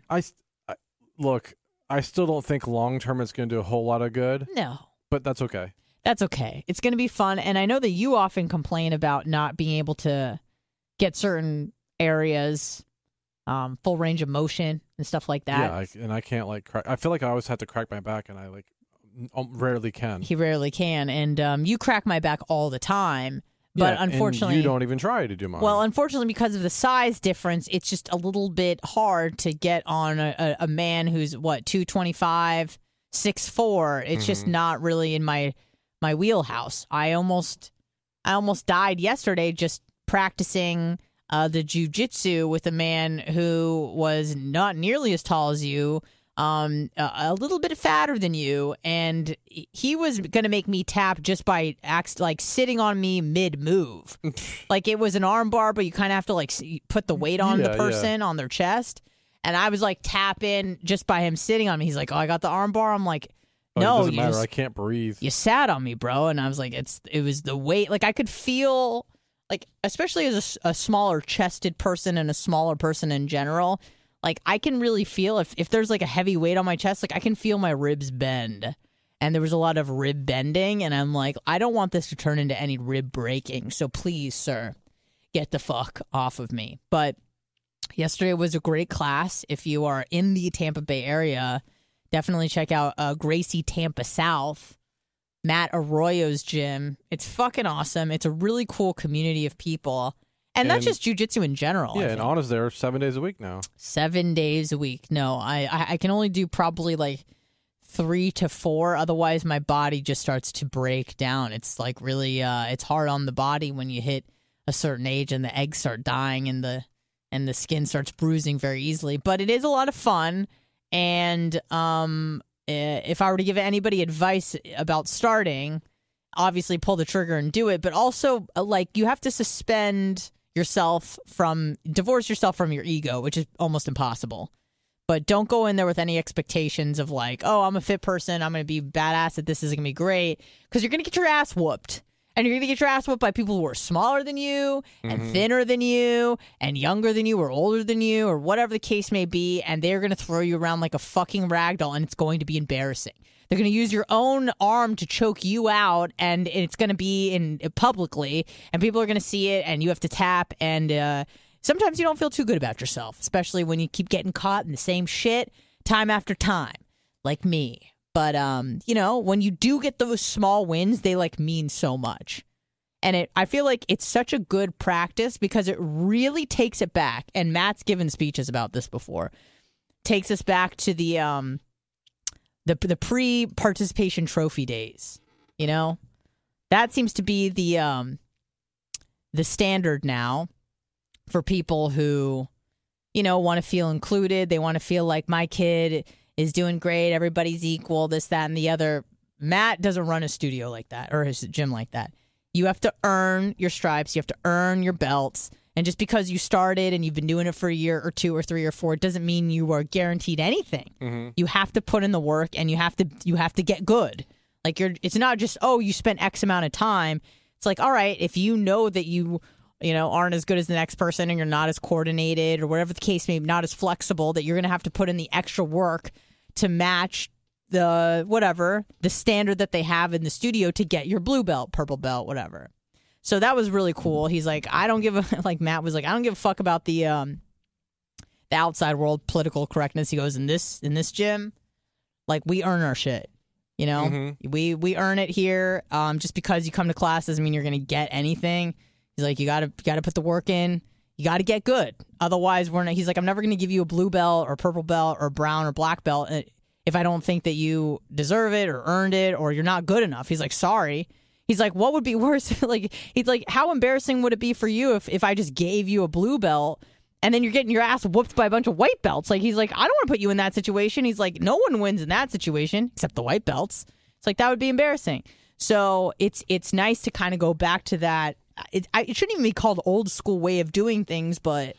Look, I still don't think long term it's going to do a whole lot of good. No, but that's okay. That's okay. It's going to be fun. And I know that you often complain about not being able to get certain areas full range of motion and stuff like that. Yeah, and I can't crack. I feel like I always have to crack my back, and I rarely can. He rarely can. And you crack my back all the time. But unfortunately, and you don't even try to do mine. Well, unfortunately, because of the size difference, it's just a little bit hard to get on a man who's 225, 6'4". It's just not really in my wheelhouse. I almost died yesterday just practicing the jiu-jitsu with a man who was not nearly as tall as you, a little bit fatter than you, and he was going to make me tap just by sitting on me mid-move. Like, it was an arm bar, but you kind of have to put the weight on the person on their chest. And I was tapping just by him sitting on me. He's like, "Oh, I got the arm bar." I'm like, "No, it doesn't matter. I can't breathe." You sat on me, bro. And I was like, it was the weight. Like, I could feel, especially as a smaller chested person and a smaller person in general, I can really feel if there's a heavy weight on my chest, I can feel my ribs bend. And there was a lot of rib bending, and I'm like, I don't want this to turn into any rib breaking. So please, sir, get the fuck off of me. But yesterday was a great class. If you are in the Tampa Bay area, definitely check out Gracie Tampa South, Matt Arroyo's gym. It's fucking awesome. It's a really cool community of people. And that's just jiu-jitsu in general. Yeah, and Anna's there 7 days a week now. 7 days a week. No, I can only do probably 3 to 4. Otherwise, my body just starts to break down. It's really, it's hard on the body when you hit a certain age and the eggs start dying and the skin starts bruising very easily. But it is a lot of fun. And if I were to give anybody advice about starting, obviously pull the trigger and do it. But also, you have to divorce yourself from your ego, which is almost impossible. But don't go in there with any expectations of oh, I'm a fit person, I'm going to be badass at this is going to be great, because you're going to get your ass whooped. And you're going to get your ass whooped by people who are smaller than you and thinner than you and younger than you or older than you or whatever the case may be. And they're going to throw you around like a fucking ragdoll, and it's going to be embarrassing. They're going to use your own arm to choke you out, and it's going to be in publicly, and people are going to see it, and you have to tap. And sometimes you don't feel too good about yourself, especially when you keep getting caught in the same shit time after time, like me. But, when you do get those small wins, they mean so much. And I feel like it's such a good practice because it really takes it back. And Matt's given speeches about this before. Takes us back to the pre-participation trophy days. That seems to be the standard now for people who, want to feel included. They want to feel like my kid is doing great. Everybody's equal, this, that, and the other. Matt doesn't run a studio like that or his gym like that. You have to earn your stripes. You have to earn your belts. And just because you started and you've been doing it for a year or 2 or 3 or 4, it doesn't mean you are guaranteed anything. Mm-hmm. You have to put in the work and you have to get good. Like it's not just, oh, you spent X amount of time. It's like, all right, if you know that you aren't as good as the next person and you're not as coordinated or whatever the case may be, not as flexible, that you're going to have to put in the extra work to match the standard that they have in the studio to get your blue belt, purple belt, whatever. So that was really cool. He's like, Matt was like, I don't give a fuck about the outside world political correctness. He goes, in this gym, like, we earn our shit. Mm-hmm. We earn it here. Just because you come to class doesn't mean you're going to get anything. He's like, you got to put the work in. You got to get good. Otherwise, he's like, I'm never going to give you a blue belt or purple belt or brown or black belt if I don't think that you deserve it or earned it or you're not good enough. He's like, sorry. He's like, what would be worse? He's like, how embarrassing would it be for you if I just gave you a blue belt and then you're getting your ass whooped by a bunch of white belts? Like, he's like, I don't want to put you in that situation. He's like, no one wins in that situation except the white belts. It's like, that would be embarrassing. So it's nice to kind of go back to that. It shouldn't even be called old school way of doing things, but,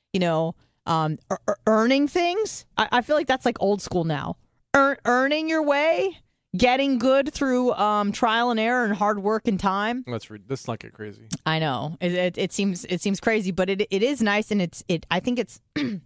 earning things. I feel like that's like old school now. Earning your way, getting good through trial and error and hard work and time. Let's not get crazy. I know it seems crazy, but it is nice, and I think it's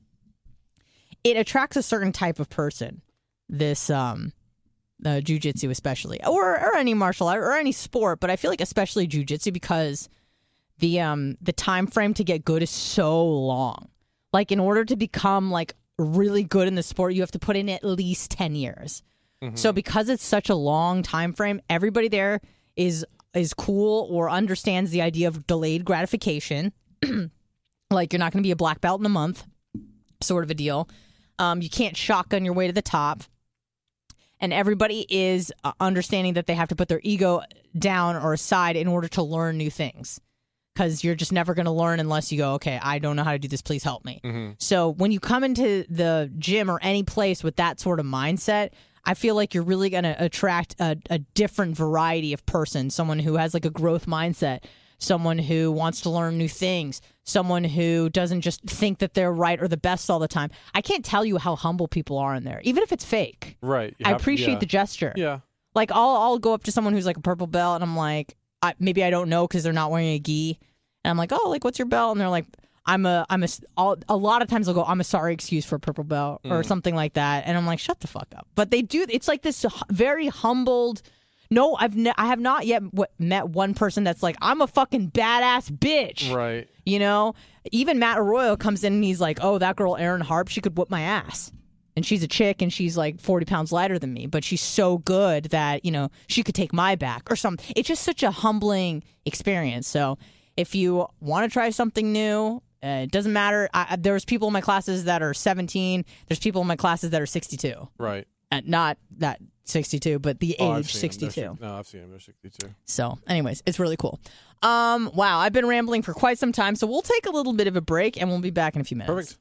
it attracts a certain type of person. This jiu-jitsu especially, or any martial art or any sport, but I feel like especially jiu-jitsu because the time frame to get good is so long. Like, in order to become like really good in the sport, you have to put in at least 10 years. Mm-hmm. So because it's such a long time frame, everybody there is cool or understands the idea of delayed gratification. Like, you're not going to be a black belt in a month, sort of a deal. You can't shotgun your way to the top. And everybody is understanding that they have to put their ego down or aside in order to learn new things. Because you're just never going to learn unless you go, okay, I don't know how to do this, please help me. Mm-hmm. So when you come into the gym or any place with that sort of mindset, I feel like you're really going to attract a different variety of person, someone who has like a growth mindset, someone who wants to learn new things, someone who doesn't just think that they're right or the best all the time. I can't tell you how humble people are in there, even if it's fake. Right. I appreciate the gesture. Yeah. Like, I'll go up to someone who's like a purple belt, and I'm like, maybe I don't know because they're not wearing a gi. And I'm like, oh, like, what's your belt? And they're like, a lot of times they'll go, I'm a sorry excuse for a purple belt or something like that. And I'm like, shut the fuck up. But they do. It's like this very humbled. No, I have not yet met one person that's like, I'm a fucking badass bitch. Right. Even Matt Arroyo comes in and he's like, oh, that girl, Erin Harp, she could whoop my ass. And she's a chick and she's like 40 pounds lighter than me, but she's so good that, she could take my back or something. It's just such a humbling experience. So if you want to try something new, it doesn't matter. There's people in my classes that are 17. There's people in my classes that are 62. Right. Not that 62, but the age 62. No, I've seen them. They're 62. So, anyways, it's really cool. Wow, I've been rambling for quite some time, so we'll take a little bit of a break, and we'll be back in a few minutes. Perfect.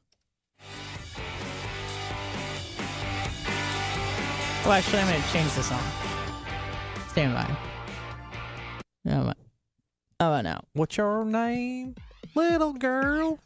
Oh, actually, I'm going to change the song. Stand by. How about now? What's your name, little girl?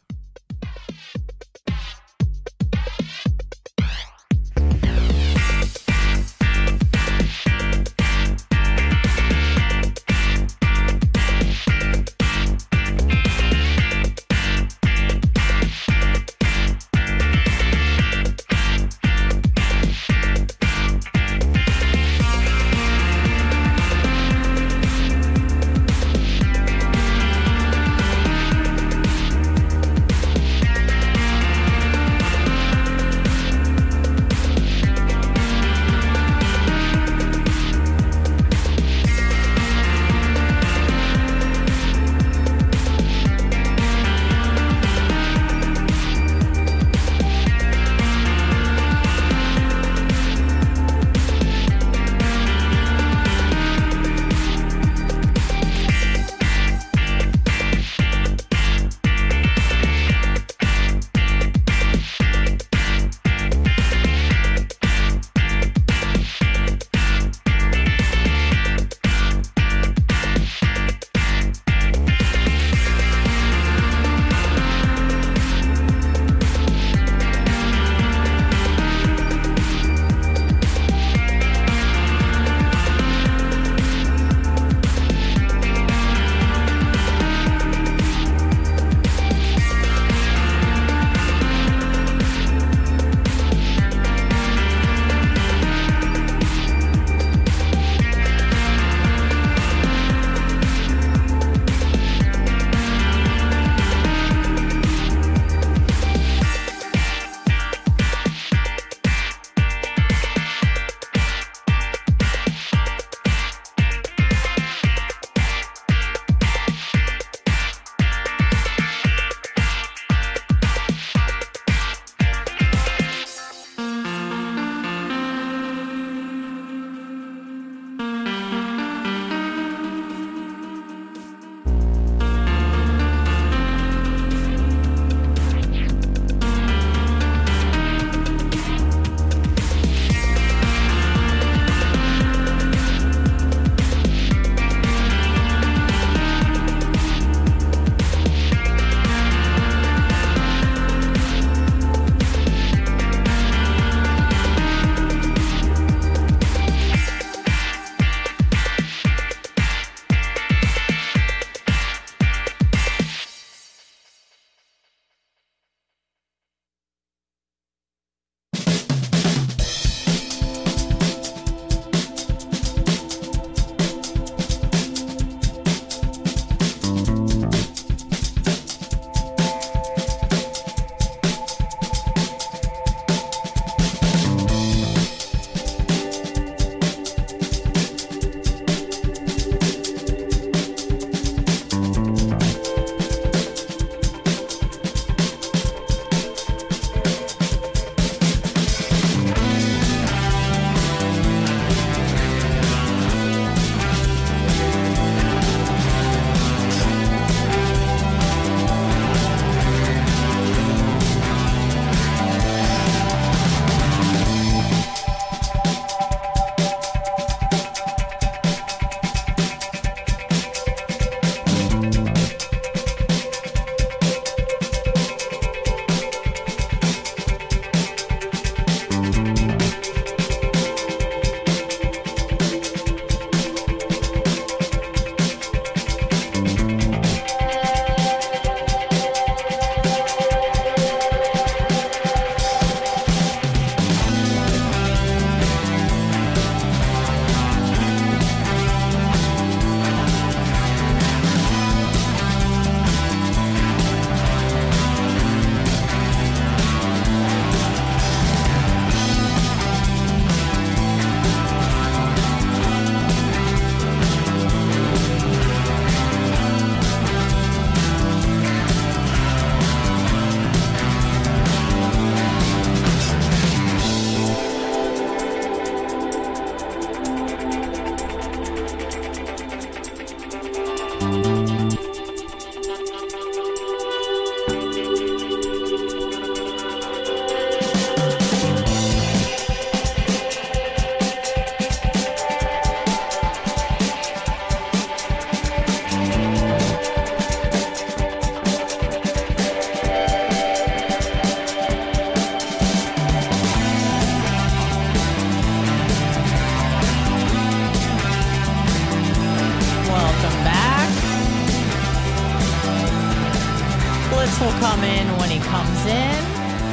Blitz will come in when he comes in.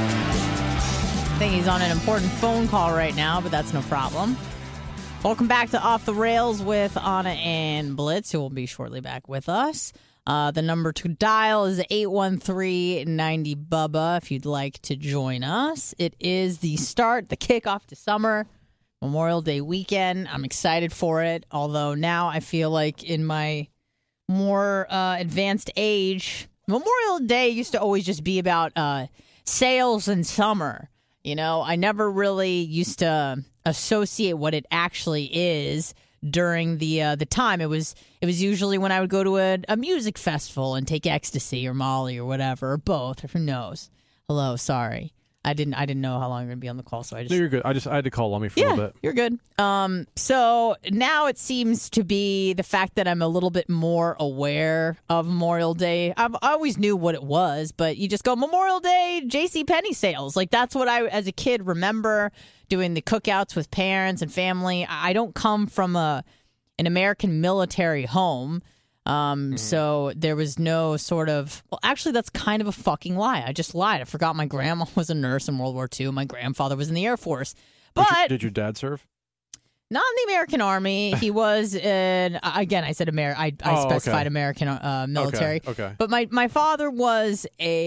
I think he's on an important phone call right now, but that's no problem. Welcome back to Off the Rails with Anna and Blitz, who will be shortly back with us. The number to dial is 813-90-BUBBA if you'd like to join us. It is the kickoff to summer, Memorial Day weekend. I'm excited for it, although now I feel like in my more advanced age, Memorial Day used to always just be about sales and summer. You know, I never really used to associate what it actually is during the time. It was usually when I would go to a music festival and take ecstasy or Molly or whatever, or both, or who knows. Hello, sorry. I didn't know how long you're going to be on the call, so I just... No, you're good. I had to call on me for a little bit. You're good. So now it seems to be the fact that I'm a little bit more aware of Memorial Day. I always knew what it was, but you just go, Memorial Day, JCPenney sales. Like, that's what I, as a kid, remember doing the cookouts with parents and family. I don't come from an American military home. So there was no sort of, well, actually, that's kind of a fucking lie. I just lied. I forgot my grandma was a nurse in World War II. My grandfather was in the Air Force. But did your dad serve? Not in the American Army. He was in, again, I said I specified American military. Okay. But my father was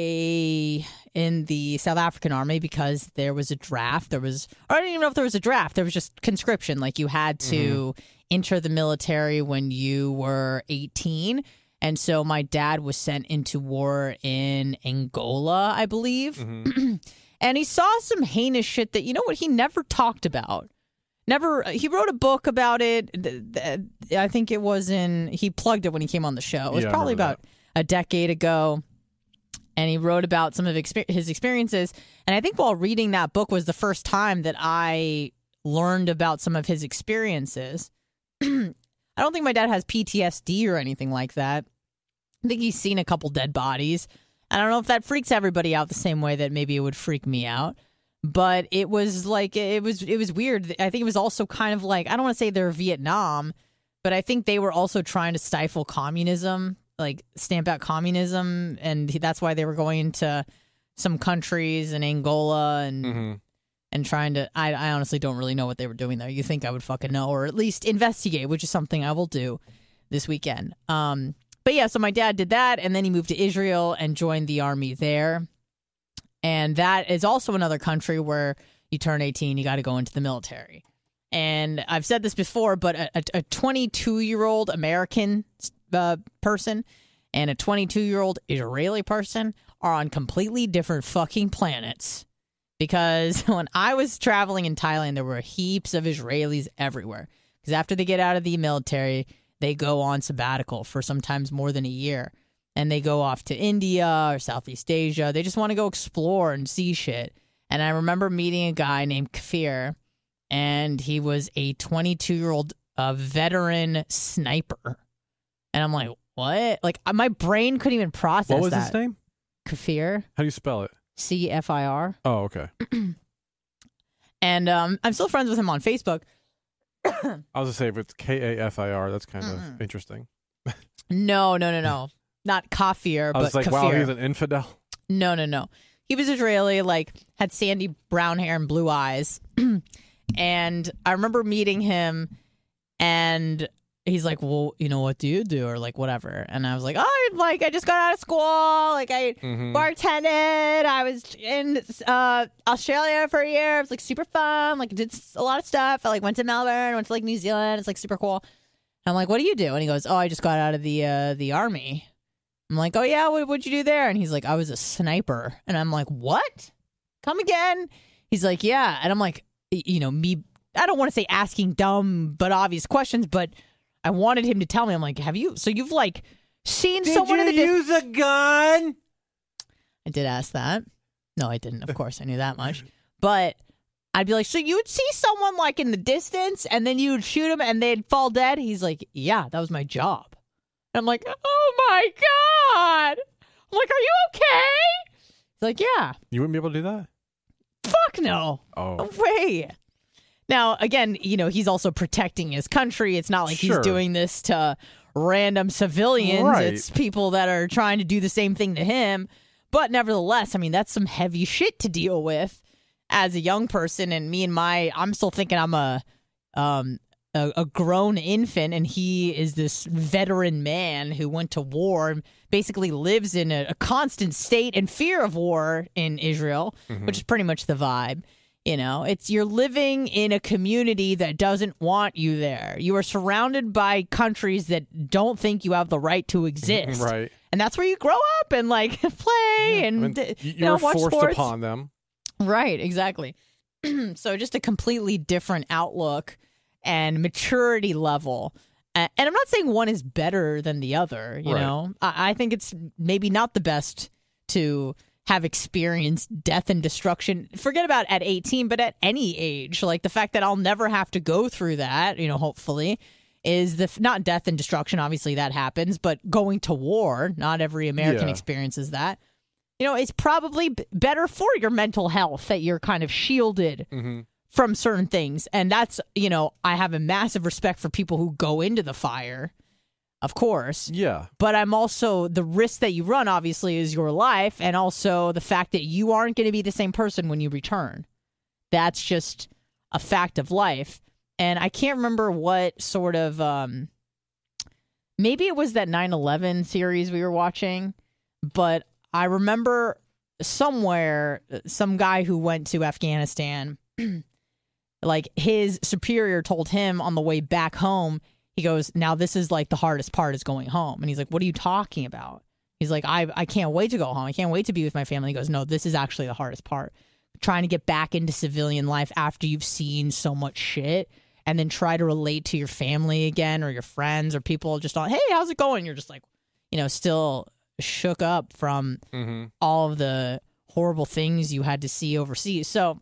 in the South African Army because there was a draft. I don't even know if there was a draft. There was just conscription. Like, you had to enter the military when you were 18. And so my dad was sent into war in Angola, I believe. And he saw some heinous shit that, you know what, he never talked about. He wrote a book about it. I think it was he plugged it when he came on the show. It was probably about a decade ago. And he wrote about some of his experiences. And I think while reading that book was the first time that I learned about some of his experiences. I don't think my dad has PTSD or anything like that. I think he's seen a couple dead bodies. I don't know if that freaks everybody out the same way that maybe it would freak me out. But it was like, it was weird. I think it was also kind of like, I don't want to say they're Vietnam, but I think they were also trying to stifle communism, like stamp out communism. And that's why they were going into some countries in Angola and trying to, I honestly don't really know what they were doing there. You think I would fucking know, or at least investigate, which is something I will do this weekend. But yeah, so my dad did that, and then he moved to Israel and joined the army there. And that is also another country where you turn 18, you got to go into the military. And I've said this before, but a 22-year-old American person and a 22-year-old Israeli person are on completely different fucking planets. Because when I was traveling in Thailand, there were heaps of Israelis everywhere. Because after they get out of the military, they go on sabbatical for sometimes more than a year. And they go off to India or Southeast Asia. They just want to go explore and see shit. And I remember meeting a guy named Kafir, and he was a 22-year-old veteran sniper. And I'm like, what? Like, my brain couldn't even process that. What was his name? Kafir. How do you spell it? Cfir. Oh, okay. And I'm still friends with him on Facebook. I was going to say, if it's Kafir, that's kind of interesting. No. Not Kafir, but I was like, Kafir. wow, he's an infidel? No. He was Israeli, like, had sandy brown hair and blue eyes. And I remember meeting him, and he's like, well, you know, what do you do? Or, like, whatever. And I was like, I just got out of school. Like, I bartended. I was in Australia for a year. It was, like, super fun. Like, did a lot of stuff. I, like, went to Melbourne, went to, like, New Zealand. It's, like, super cool. And I'm like, what do you do? And he goes, I just got out of the army. I'm like, oh, yeah, what'd you do there? And he's like, I was a sniper. And I'm like, what? Come again? He's like, yeah. And I'm like, you know, I don't want to say asking dumb but obvious questions, but I wanted him to tell me. I'm like, you've like seen someone in the... Did you use a gun? I did ask that. No, I didn't. Of course, I knew that much. But I'd be like, so you would see someone like in the distance and then you would shoot them and they'd fall dead? He's like, yeah, that was my job. And I'm like, oh my God. I'm like, are you okay? He's like, yeah. You wouldn't be able to do that? Fuck no. Oh. No way. Now, again, you know, he's also protecting his country. It's not like he's doing this to random civilians. Right. It's people that are trying to do the same thing to him. But nevertheless, I mean, that's some heavy shit to deal with as a young person. And I'm still thinking I'm a grown infant, and he is this veteran man who went to war and basically lives in a constant state and fear of war in Israel, which is pretty much the vibe. You know, you're living in a community that doesn't want you there. You are surrounded by countries that don't think you have the right to exist. Right. And that's where you grow up and like play and you're watch forced sports upon them. Right, exactly. So just a completely different outlook and maturity level. And I'm not saying one is better than the other, you know. I think it's maybe not the best to have experienced death and destruction. Forget about at 18, but at any age. Like the fact that I'll never have to go through that, you know, hopefully, is not death and destruction. Obviously that happens, but going to war, not every American experiences that. You know, it's probably better for your mental health that you're kind of shielded from certain things. And that's, you know, I have a massive respect for people who go into the fire, of course. Yeah. But I'm also, the risk that you run, obviously, is your life. And also the fact that you aren't going to be the same person when you return. That's just a fact of life. And I can't remember what sort of, maybe it was that 9/11 series we were watching, but I remember somewhere, some guy who went to Afghanistan, like his superior told him on the way back home, he goes, now this is like the hardest part is going home. And he's like, what are you talking about? He's like, I can't wait to go home. I can't wait to be with my family. He goes, no, this is actually the hardest part. Trying to get back into civilian life after you've seen so much shit and then try to relate to your family again or your friends or people just on, hey, how's it going? You're just like, you know, still shook up from all of the horrible things you had to see overseas. So,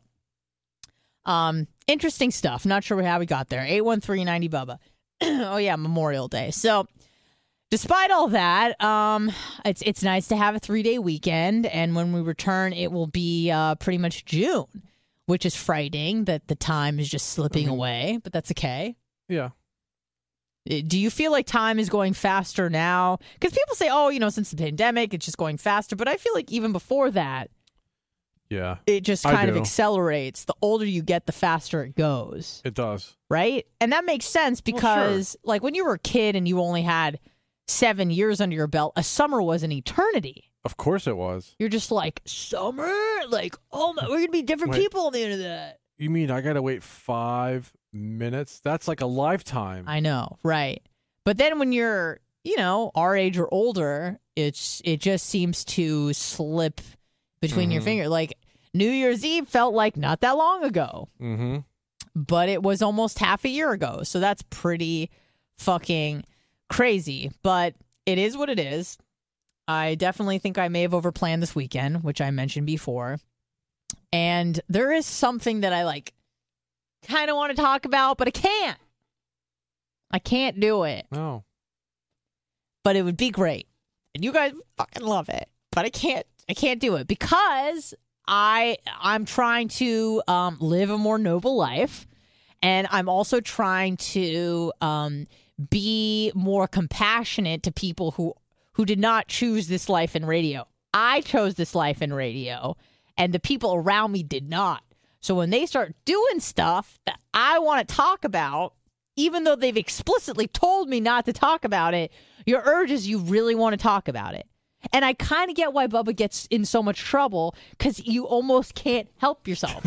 interesting stuff. Not sure how we got there. 813-90-BUBBA. Oh yeah, Memorial Day. So, despite all that, it's nice to have a 3-day weekend, and when we return, it will be pretty much June, which is frightening that the time is just slipping away, but that's okay. Yeah. Do you feel like time is going faster now? Because people say, oh, you know, since the pandemic, it's just going faster. But I feel like even before that, it just kind of accelerates. The older you get, the faster it goes. It does. Right? And that makes sense because, like, when you were a kid and you only had 7 years under your belt, a summer was an eternity. Of course it was. You're just like, summer? Like, oh my, we're going to be different people on the end of that. You mean I got to wait 5 minutes? That's like a lifetime. I know, right. But then when you're, you know, our age or older, it just seems to slip between your fingers. Like, New Year's Eve felt like not that long ago. But it was almost half a year ago. So that's pretty fucking crazy. But it is what it is. I definitely think I may have overplanned this weekend, which I mentioned before. And there is something that I like kind of want to talk about, but I can't. I can't do it. No. But it would be great. And you guys fucking love it. But I can't do it because I'm trying to live a more noble life. And I'm also trying to be more compassionate to people who did not choose this life in radio. I chose this life in radio, and the people around me did not. So when they start doing stuff that I want to talk about, even though they've explicitly told me not to talk about it, your urge is you really want to talk about it. And I kind of get why Bubba gets in so much trouble, because you almost can't help yourself.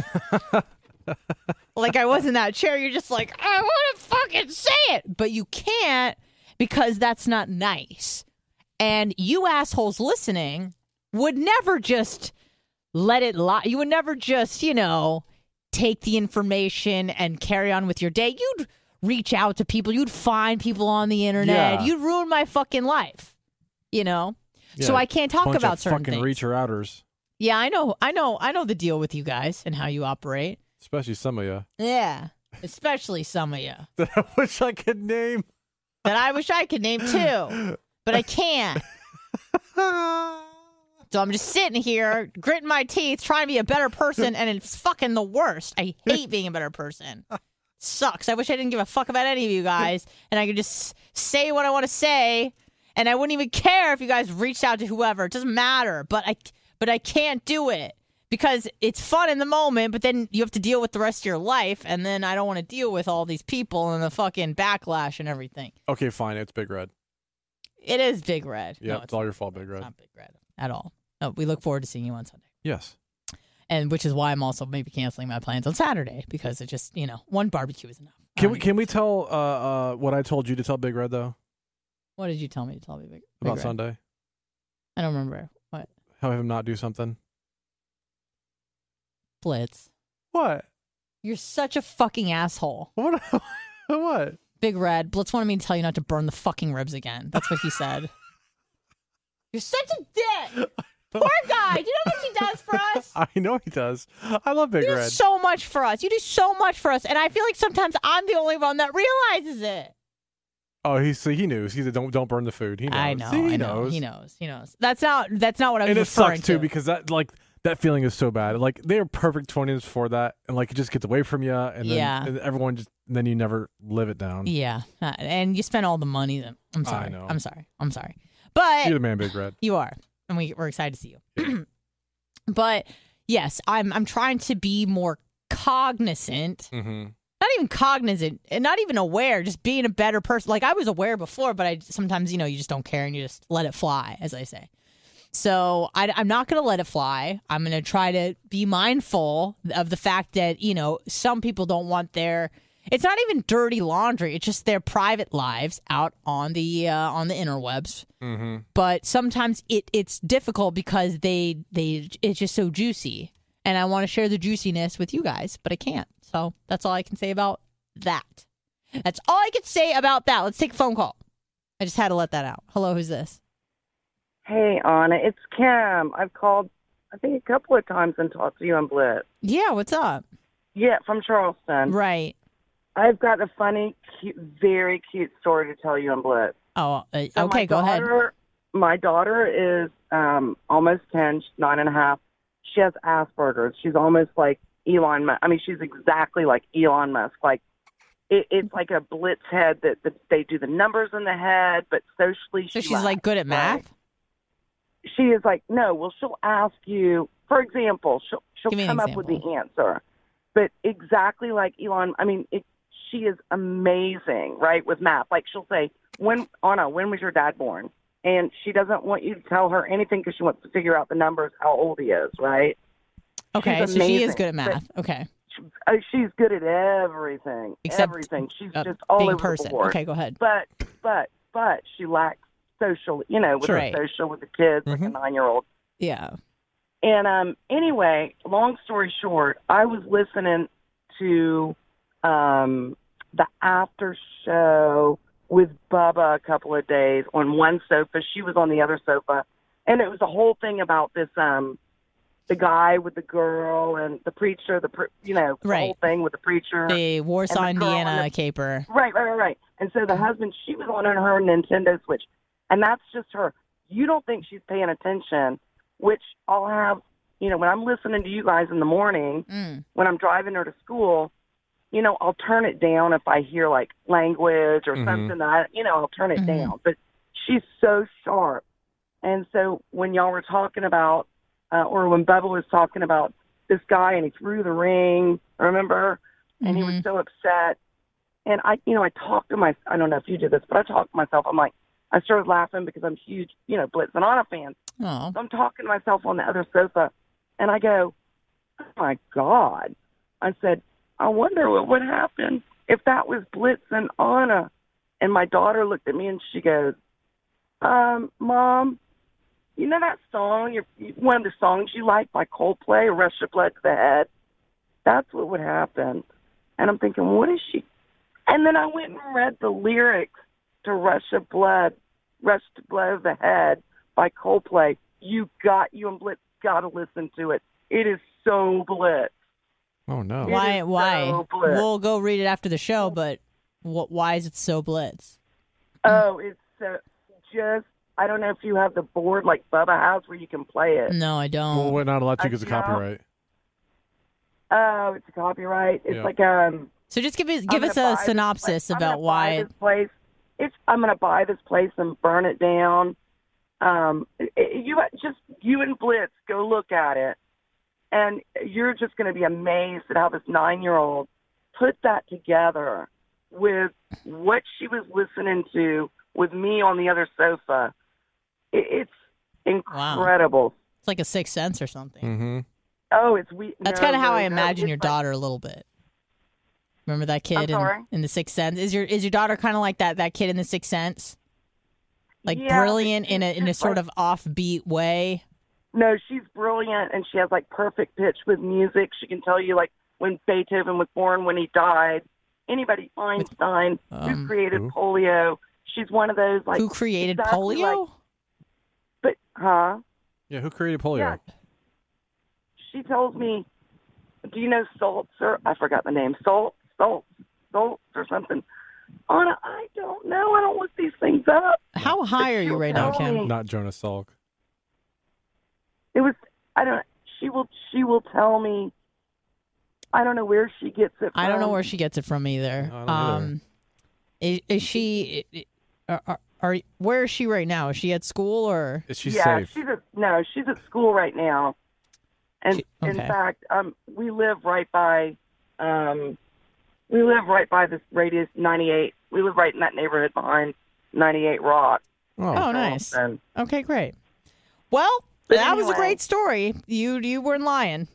Like I was in that chair, you're just like, I want to fucking say it. But you can't because that's not nice. And you assholes listening would never just let it lie. You would never just, you know, take the information and carry on with your day. You'd reach out to people. You'd find people on the internet. Yeah. You'd ruin my fucking life, you know? Yeah, so I can't talk bunch about of certain fucking things. reacher-outers. Yeah, I know the deal with you guys and how you operate. Especially some of you. Yeah, especially some of you. That I wish I could name. That I wish I could name too, but I can't. So I'm just sitting here, gritting my teeth, trying to be a better person, and it's fucking the worst. I hate being a better person. Sucks. I wish I didn't give a fuck about any of you guys, and I could just say what I want to say, and I wouldn't even care if you guys reached out to whoever. It doesn't matter. But but I can't do it because it's fun in the moment, but then you have to deal with the rest of your life, and then I don't want to deal with all these people and the fucking backlash and everything. Okay, fine. It's Big Red. It is Big Red. Yeah, it's all your fault, Big Red. It's not Big Red at all. No, we look forward to seeing you on Sunday. Yes. And which is why I'm also maybe canceling my plans on Saturday because it just, one barbecue is enough. Can we tell what I told you to tell Big Red, though? What did you tell me to tell me, Big About Red? Sunday? I don't remember. What? Have him not do something? Blitz. What? You're such a fucking asshole. What? What? Big Red. Blitz wanted me to tell you not to burn the fucking ribs again. That's what he said. You're such a dick. Poor guy. Do you know what he does for us? I know he does. I love Big Red. You do so much for us. You do so much for us. And I feel like sometimes I'm the only one that realizes it. Oh, he knew. He said, "Don't burn the food." He knows. I know. See, He knows. That's not what I was referring to. And it sucks too because that feeling is so bad. Like they are perfect 20s for that, and like it just gets away from you, and then and everyone and then you never live it down. Yeah, and you spend all the money. I'm sorry. I know. I'm sorry. But You're the man, Big Red. You are, and we're excited to see you. But yes, I'm trying to be more cognizant. Mm-hmm. Not even cognizant and not even aware, just being a better person. Like I was aware before, but I sometimes, you just don't care and you just let it fly, as I say. So I'm not going to let it fly. I'm going to try to be mindful of the fact that, some people don't want it's not even dirty laundry. It's just their private lives out on the interwebs. Mm-hmm. But sometimes it's difficult because it's just so juicy. And I want to share the juiciness with you guys, but I can't. So that's all I can say about that. That's all I can say about that. Let's take a phone call. I just had to let that out. Hello, who's this? Hey, Anna, it's Kim. I've called, I think, a couple of times and talked to you on Blitz. Yeah, what's up? Yeah, from Charleston. Right. I've got a funny, cute, very cute story to tell you on Blitz. Oh, okay, go ahead. My daughter is almost 10, she's 9.5. She has Asperger's. She's almost like Elon Musk. I mean, she's exactly like Elon Musk. Like, it's like a Blitz head that they do the numbers in the head, but socially So she's laughs, like good at math? right? She is like, no, well, she'll ask you, for example, she'll come up with the answer. But exactly like Elon, I mean, she is amazing, right, with math. Like she'll say, Anna, when was your dad born? And she doesn't want you to tell her anything because she wants to figure out the numbers, how old he is, right? Okay, so she is good at math. Okay. She's good at everything. Except everything. She's just all being over person. the board. Okay, go ahead. But she lacks social, with her social with the kids, like a 9-year-old. Yeah. And anyway, long story short, I was listening to the after show with Bubba a couple of days on one sofa. She was on the other sofa. And it was a whole thing about this, the guy with the girl and the preacher, the whole thing with the preacher. The Warsaw, Indiana caper. Right. And so the husband, she was on her Nintendo Switch. And that's just her. You don't think she's paying attention, which I'll have, when I'm listening to you guys in the morning, when I'm driving her to school, I'll turn it down if I hear like language or something that I'll turn it down. But she's so sharp. And so when y'all were talking about, or when Bubba was talking about this guy and he threw the ring, remember? And he was so upset. And I talked to I don't know if you did this, but I talked to myself. I'm like, I started laughing because I'm huge, Blitz and Anna fan. Oh. So I'm talking to myself on the other sofa, and I go, oh, my God. I said, I wonder what would happen if that was Blitz and Anna. And my daughter looked at me, and she goes, Mom, you know that song, one of the songs you like by Coldplay, Rush of Blood to the Head? That's what would happen. And I'm thinking, what is she? And then I went and read the lyrics to Rush of Blood of the Head by Coldplay. You and Blitz got to listen to it. It is so Blitz. Oh, no. Why? So Blitz. We'll go read it after the show, but why is it so Blitz? Oh, it's just, I don't know if you have the board like Bubba has where you can play it. No, I don't. Well, we're not allowed to because of copyright. Oh, it's a copyright. It's like So just give us a synopsis about why. I'm going to buy this place and burn it down. You and Blitz, go look at it, and you're just going to be amazed at how this 9-year-old put that together with what she was listening to with me on the other sofa. It's incredible. Wow. It's like a Sixth Sense or something. Mm-hmm. Oh, it's That's kind of how I imagine your daughter a little bit. Remember that kid in the Sixth Sense? Is your daughter kind of like that kid in the Sixth Sense? Like brilliant in a sort of offbeat way? No, she's brilliant, and she has like perfect pitch with music. She can tell you like when Beethoven was born, when he died. Einstein, who created polio. She's one of those like. Who created polio? Yeah, who created polio? Yeah. She tells me, do you know Saltzer? I forgot the name. Saltz or something. Anna, I don't know. I don't look these things up. How high are you right now, Kim? Not Jonas Salk. It was, I don't know. She will tell me. I don't know where she gets it from. I don't know where she gets it from either. Is she, where is she right now? Is she at school or? Is she safe? She's at school right now. And in fact, we live right by this Radius 98. We live right in that neighborhood behind 98 Rock. Oh, nice. Okay, great. Well, that was a great story. You weren't lying.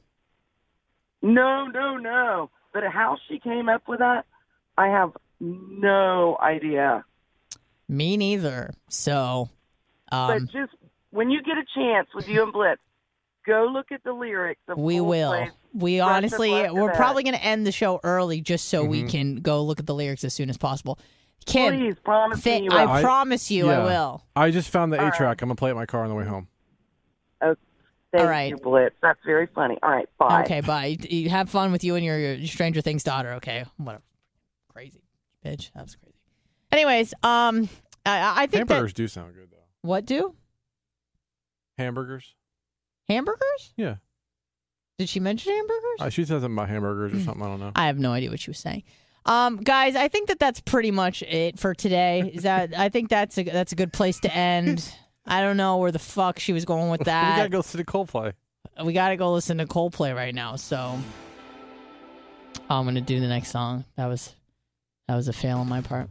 No. But how she came up with that, I have no idea. Me neither. So, but just when you get a chance with you and Blitz, go look at the lyrics of We will. Place. We honestly, we're probably going to end the show early just so we can go look at the lyrics as soon as possible. Kim, please promise me you will. I promise you I will. I just found the 8-track. I'm going to play it in my car on the way home. Okay. Thank you, Blitz. That's very funny. All right, bye. Okay, bye. You have fun with you and your Stranger Things daughter, okay? Whatever. Crazy. Bitch. That was crazy. Anyways, I think hamburgers do sound good, though. What do? Hamburgers. Hamburgers? Yeah. Did she mention hamburgers? She said something about hamburgers or something. I don't know. I have no idea what she was saying. Guys, I think that's pretty much it for today. I think that's a good place to end. I don't know where the fuck she was going with that. We gotta go listen to Coldplay. We gotta go listen to Coldplay right now. So I'm gonna do the next song. That was a fail on my part.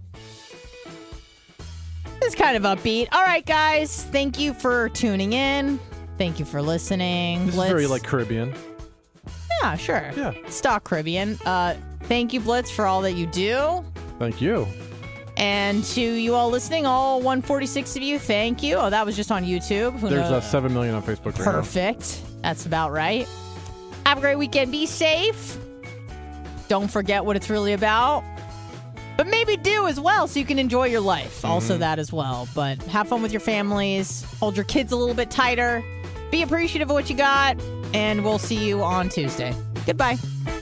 It's kind of upbeat. All right, guys. Thank you for tuning in. Thank you for listening. This is very like Caribbean. Yeah, sure. Yeah. Stock Caribbean. Thank you, Blitz, for all that you do. Thank you. And to you all listening, all 146 of you, thank you. Oh, that was just on YouTube. There's 7 million on Facebook right now. Perfect. That's about right. Have a great weekend. Be safe. Don't forget what it's really about. But maybe do as well so you can enjoy your life. Also that as well. But have fun with your families. Hold your kids a little bit tighter. Be appreciative of what you got. And we'll see you on Tuesday. Goodbye.